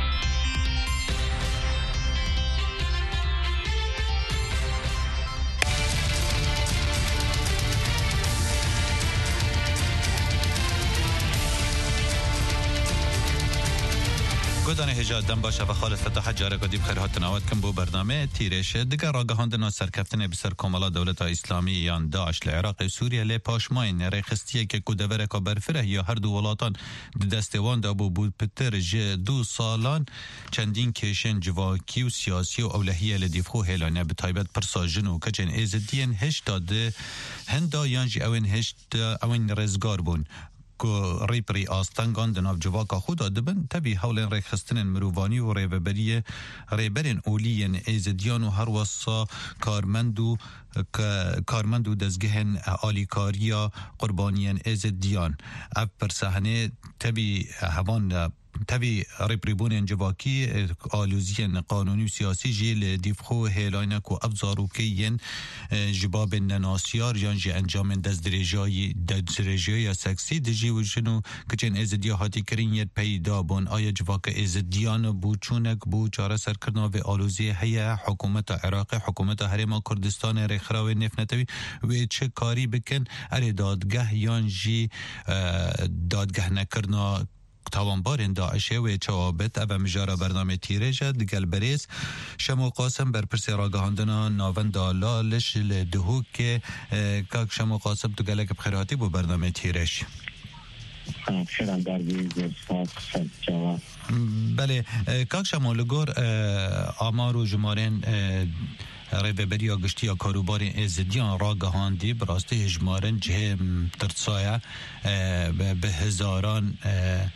گودان هجا دم باشه و خالص تا جاره کدی بخیر هات نواد کم بو برنامه تیرش دیگر راگهاندن سرکفتن بسر کاملا دولت اسلامی یان داعش لعراق سوریه ل پاشماین رخصتیه که کودور کا برفره یا هر دو ولاتان دستوان دا بو بود پتر ج دو سالان چندین کشن جواکی و سیاسی و اولهیه لدیفخو هلانه به تایبت پرساجن و کچن ازدین هشت داده هندا یانجی اون هشت اون رزگار بون کو ریپری آستانگان دناف جواکا خود دبن تبی حولن ریخستن مروانی و ریبری ریبرین اولین ایزدیان و هر وصا کارمندو کارمندو دزگهن آلیکاریا قربانیان ایزدیان اف پرسهنه تبی هوان تبی ریپریبون جواکی آلوزین قانونی و سیاسی جیل دیفخو هیلاینک و افزارو که ین جباب نناسیار یان جی انجام دزدرجای دزدرجای سکسی دجی و جنو کچن ازدیا هاتی کرین ید پیدا بون آیا جواک ازدیان بو چونک بو چاره سرکرنا و آلوزی هیا حکومت عراق حکومت حرم کردستان رخراو نفنتوی و چه کاری بکن اری دادگاه یان جی دادگاه نکرنا تاوانبارین داعشه و چوابت او مجارا برنامه تیرجه دگل بریز شمو قاسم بر پرسی راگهاندنا ناون دالالش لدهو که کاک شمو قاسم دگلک بخیراتی بو برنامه تیرش خیرم در بیز ساعت جواب بله کاک شمو لگور آمار و جمارین ریبری یا گشتی یا کاروبار ازدیان را گهاندی براسته هجمارن جه ترسایه به هزاران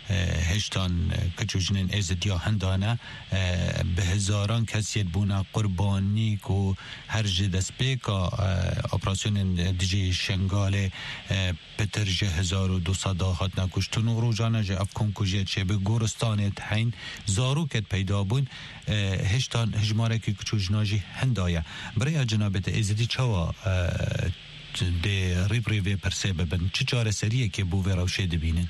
هشتان کجوجنین ازدیا هندانه به هزاران کسی بونا قربانی کو هر جدس بیکا اپراسیون دیجی شنگال پترج هزار و دوصد هات نکشتن و روزانه جه افکن کجیت چه به گورستان تحین زارو کت پیدا بون هشتان هجماره که کجوجناجی هندایه برای جنابت ازدی چوا ده ریب ریوی پرسه ببن چه جاره سریه که بو و روشه دبینن؟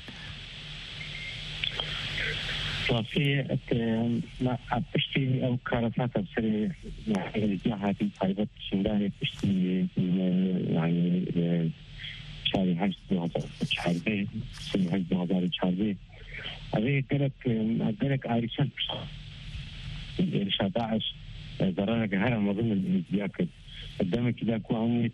صافي ما بشتي او كارثات بسري يعني جهاتي طيبت شنداني بشتي يعني شاري حج دو هزار چهارده سنی حج دو هزار چهارده اوه گلک گلک آریشان ارشاد داعش ضرر جهرة ما ضمن الازدياك قدامك كده كو عميت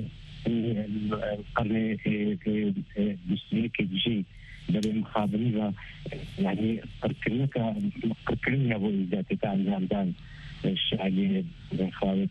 القرن بسنيك جي بدل مخابرين يعني قركنك قركني ابو ذاتي تاع الزمدان الشعبي خالد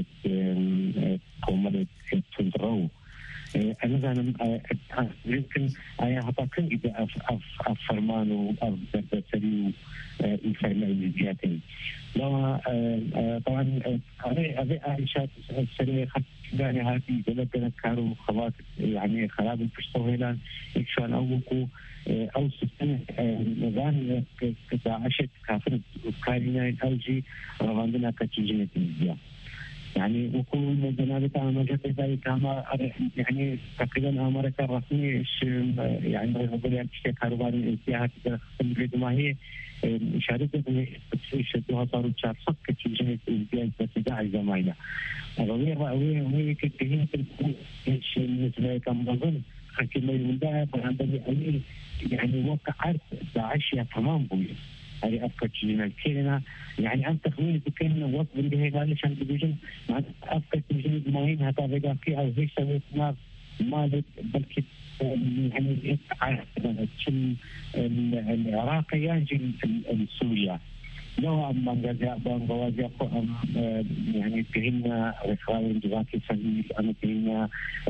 كومل تندرو انا انا يمكن اي هطاكن اذا افرمان او سري يفهم الجهتين لو طبعا هذه عائشات السريه خدت يعني هذه بلدنا كانوا خلاص يعني خراب الفشتوهلان يكشون اوكو او سنه نظام كداعشت كافر كارينا اوجي رواندنا كتجينه الزيا يعني وكل جنابة عمجت ذلك يعني تقريبا أمريكا الرسمية يعني يقول يعني شيء كاروباري الاتحاد الجديد ما هي شاركت في شدوها صاروا شهر صك في جنة الاتحاد بتداعي زمايلنا الرؤية الرؤية هي كتير إيش بالنسبة كم ضمن خكي ما يمدها عندنا يعني وقعت داعش يا تمام بوي هذه أفكار تجينا الكيرنا يعني عن تخمين بكين وقت اللي هي قال عشان تجين مع أفكار تجينا الماين هذا بقى في أو زي سويت نار مالك بلكي يعني شل العراق يجي السوريا لو أما جزاء بانغوازيا يعني فهمنا رخاء انجباكي سبيل أنا فهمنا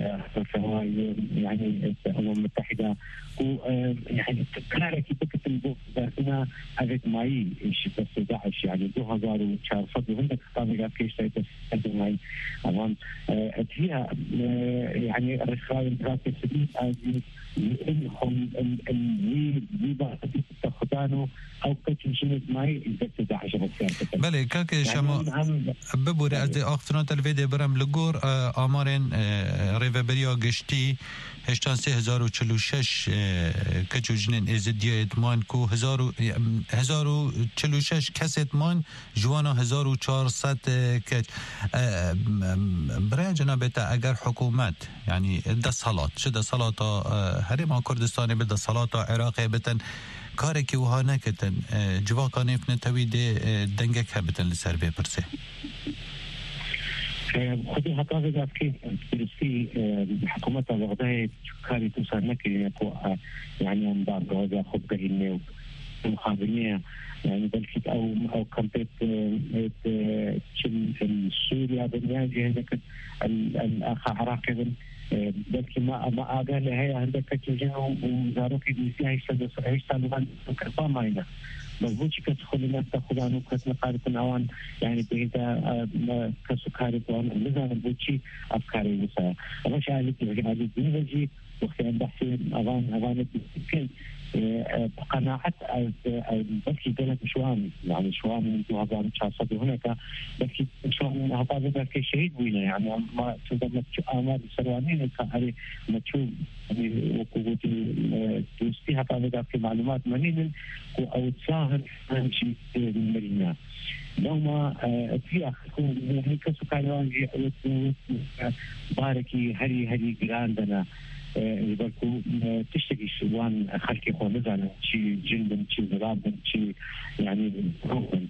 يعني الأمم المتحدة يعني كنارة كي بكتن بوكتنا أغيت ماي إيش بس داعش يعني دو هزار وشار صدو هندك خطابي كيش تايتس أدو ماي أمان فيها يعني رخاء انجباكي سبيل أجي ينهم الويبا تاخدانو أو كتنشنت ماي بله که شما ببوره از آختنا تلویده برم لگور آمارن ریوبریا گشتی هشتان سه هزار و چلو شش کچو جنین ازدیا اتمان کو هزار و چلو شش کس اتمان جوانا هزار و چهارصد کچ برای جنابتا اگر حکومت یعنی ده صلات شده صلات هرما کردستانی بده صلات عراقی بتن کاری که وها نکتن جواکان افن توید دنگک هبتن لسر بپرسه خودی حقا بگذار که برسی حکومت وقتها کاری توسر نکرین يعني اندار جوازا خود قهيني ومخابرينية يعني بلكي او او كمبيت تشل سوريا بالنياجي هندك الاخ عراقي بلكي ما ما قال هي عندك تجاه وزاروك دي هي هي طالبان كرفا ماينا مضبوط كتدخل الناس تاخذ عنه كتنقارة اوان يعني بيتا كسكاري اوان لازم بوتشي افكاري وسا باش عليك على الدنيا وقت بحثي اوان اوان يمكن بقناعة بلكي بلد شوان يعني شوان من دو هزار وتسعة هناك بلكي شوان هذا بلكي شهيد وينا يعني ما تقدر آمار سروانين كهري ما تشوف يعني وقوتي دوستي هذا بلكي معلومات منين أو تساهم عن شيء مرينا لو ما في أخذ يعني كسكان باركي هري هري جراندنا يبقوا تشتكي شوان خلقي خونزان شي جلد شي زراب شي يعني روبن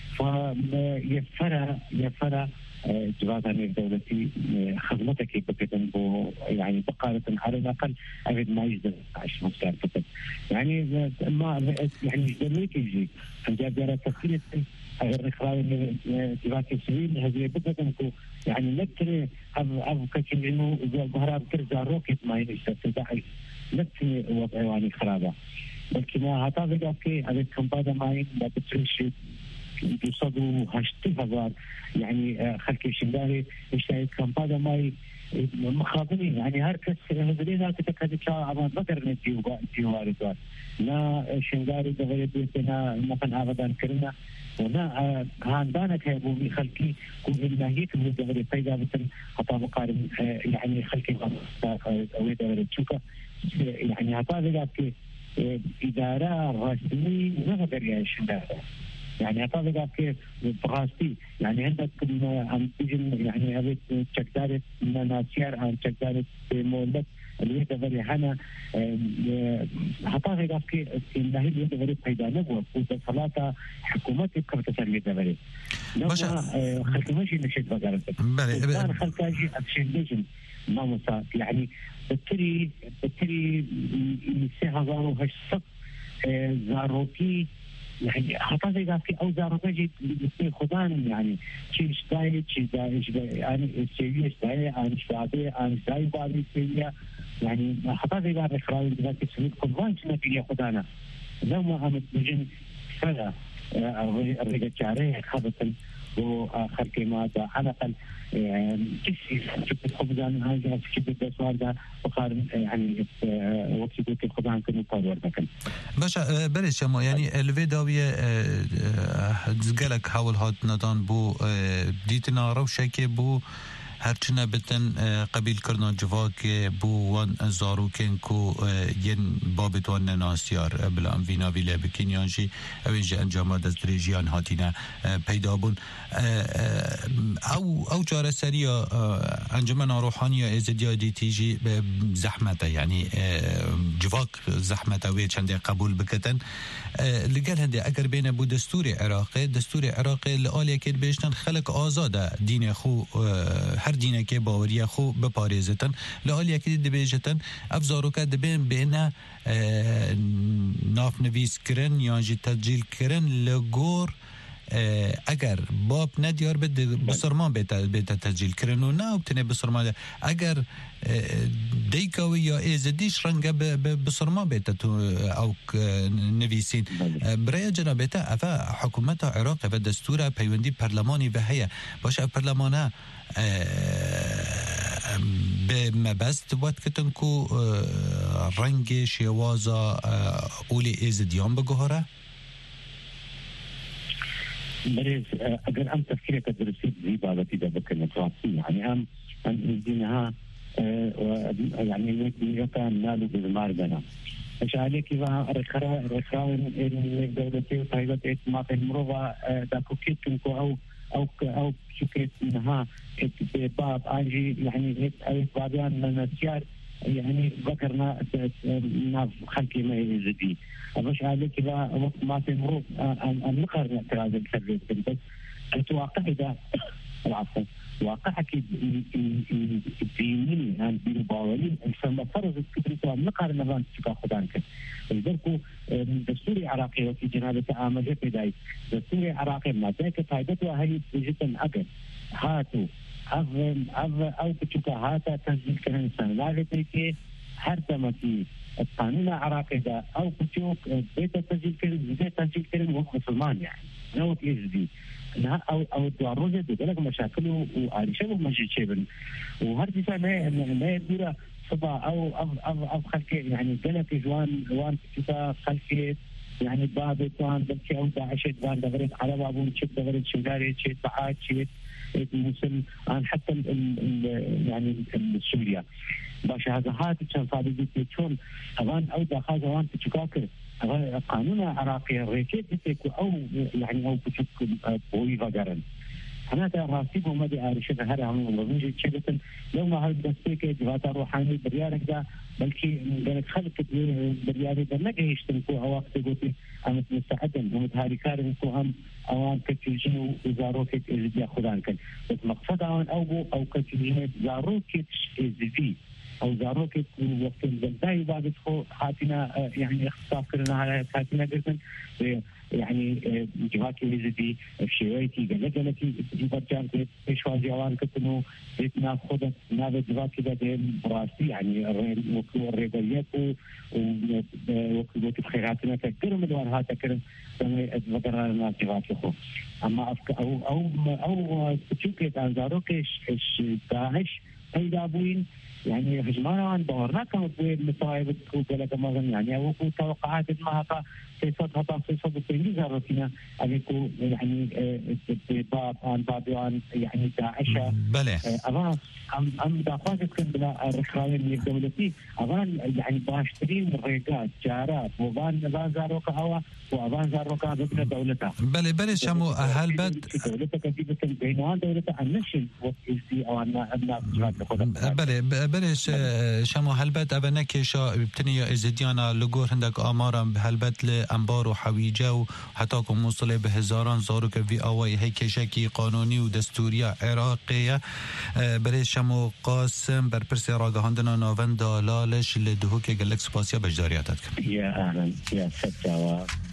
فيفرى يفرى جوازان الدولتي خدمتك بكتن بو يعني بقارة على الأقل أبد ما يجدر عش مصدر فتن يعني ما يعني جدريك يجي عندي أبدأ تفكير أغير إخراج جوازات السبيل هذه بكتنكو يعني نتري أب أب كتير إنه إذا الظهر بترجع روكت ما ينشط تدعي نتري وضع يعني خرابة بلکه ما حتی بگم که از کمپادا ماین با بترش دوصد و هشتی هزار يعني خلق شنگاری اشتاید کمپادا مای مخابنی يعني هر کس هزاری ذات تکدی چا عوض بکر ندیو دیو واردوار نا شنگاری دوری بیتنا مثلا آبادان کرنا ونا هاندانك هيبو من خلقي كل الناهيك من الدوري فايدة مثل حتى مقارن يعني خلقي أو دوري تشوكا يعني حتى ذلك إدارة رسمي نقدر يعيش يعني حتى ذلك براسي يعني عندك عم تيجي يعني هذه تشكدارة ناسيار عن تشكدارة مولد اللي يدبر هنا حتى ذلك النهي اللي يدبر فايدة نبوة وبصلاة حكومات كرت سرية دبر نبوة خلق ماشي نشيد بقارة بلى خلق أجي أكشن ما مسا يعني بتري بتري سهزارو هشت زاروكي يعني حتى إذا في أو زاروكي في خدان يعني شيء شداي شيء داي يعني شيء شداي أنا شداي أنا شداي بعدين شيء يعني حتى إذا بخراوي دلوقتي سويت خدان شنو في خدانا لو ما عملت بجن فلا الرجال شعريه خبطن وآخر كلمات على الأقل تكسي شفت خبزان هذا شفت السؤال ده وقارن يعني وقت يقول الخبزان كانوا طالور مكان. باشا بريش ما يعني الفيديوية زقلك حاول هاد ندان بو ديتنا روشة كي بو هرچنه بتن قبیل کردن جواک بو وان زاروکن کو ین بابت وان ناسیار بلان وینا ویله بکنیانجی اوینجی انجامات از دریجیان هاتینه پیدا بون او او جاره سریا انجمن روحانی ازدیا دیتیجی زحمته يعني جواک زحمته وی چنده قبول بکتن لگل هنده اگر بین بو دستور عراقی دستور عراقی لآلی که بیشتن خلق آزاده دین خو هر دینه که باوری خو بپاریزتن لآلی که دبیجتن افزارو که دبین بین ناف نویس کرن یا جی تسجیل کرن لگور اگر باب ندیار بده بسرمان بیتا بیتا تسجیل کرن و نه بتنه بسرمان اگر دیکاوی یا ازدیش رنگه بسرمان بیتا تو او نویسین برای جنابتا افا حکومت عراق و دستور پیوندی پرلمانی و هیا باشه پرلمانه به مبست وقت کتن کو رنگ شیوازا اولی ازدیان بگوهره بريز اگر ام تفكيرك درسيت زي بابتي ده بكن تراثي يعني ام ام دينها يعني يكان نالو بالماردنا ايش عليك اذا رخرا رخاون الدولتي وطيبت ما تمروا دا كوكيتكم او او او شكيت انها باب انجي يعني اي بابيان من السيار يعني ذكرنا ناف خلقي ما يزيد مش عليك إذا وقت ما تمرق النقر اعتراض السرير بس الواقع إذا العفو واقعك الديني عن بالباولين ثم فرض كتبوا النقر نظام تشكا خدانك الدركو دستوري عراقي وفي جنابة عامل بداية دستوري عراقي ما ذاك فائدته هي جدا أقل هاتوا أو أو أو بتشوكا هاتا تنزيل كان إنسان لا غير هر تمتي القانون العراقي ده أو بتشوك بيت تنزيل كان بيت تنزيل كان وقت مسلمان يعني نوت يزدي أو أو الدواروزة بيقولك مشاكله وعارشة ومجد شيبن وهر دي سنة ما يدير صبا أو أو أو أو خلك يعني قالك جوان جوان بتشوكا خلك يعني باب توان بلكي أو داعشة بان دغرت على بابون شد دغرت شنغاري شد بعاد شد المسلم عن حتى ال ال يعني سوريا باش هذا هات كان صادق يكون طبعا او دخل زمان تشكاكر القانون العراقي ريكيت بتكو او يعني او بتشك بوي فقرن أنا تراسيب وما دي عارشة هذا عمو ومجد شبتن لو ما هاد دستيك جواتا روحاني بريارك ده بلكي قالت خلق برياري ده نجهش تنكو عواقت قوتي أمت مستعدن ومت هاري كارنكو هم أوان كتلجنو وزاروكت إزدي أخدان كان بس مقصد أوان أو أو كتلجنو زاروكت إزدي أو زاروكت وقت الزلداي بعد خو حاتنا يعني اختصاص كرنا على حاتنا قرتن يعني جهات الهزبي الشيويتي قال لك يبرجان إشواز يوان كتنو بيتنا خدت نابد جهات كده دين براسي يعني وكو الريبليات وكو خيراتنا تكرر مدوان ها تكرر سمي أتذكر الناس جهات لخو أما أو أو أو تشوكت أنزارو كش إش داعش أي دابوين يعني هجمان دورنا كانت مصايب وكذا كما يعني أو توقعات ما هذا سياسات هذا سياسات الإنجليز هربتنا أبيكو يعني باب عن باب عن يعني داعش بله أما أم أم دافعت كن بلا الرخاوي من الدولتي أبان يعني باشترين رجال جارات وبان بان زاروك هوا وأبان زاروك بدنا دولتها بله بله شمو هل بد دولتها كتيبة بينوان دولتها النشل وإزدي أو أن الناس بله بله شمو هل بد أبنا كيشا بتني إزديانا لجور عندك أمارا هل بد لأنبار وحويجة وحتى كم وصل بهزاران زاروك في أوي هي كيشاكي قانوني ودستورية عراقية بله شمو قاسم برپرسی راگهاندنا ناوند دالالش لدهوک گلک سپاسیا بجداریاتت يا أهلا يا ستة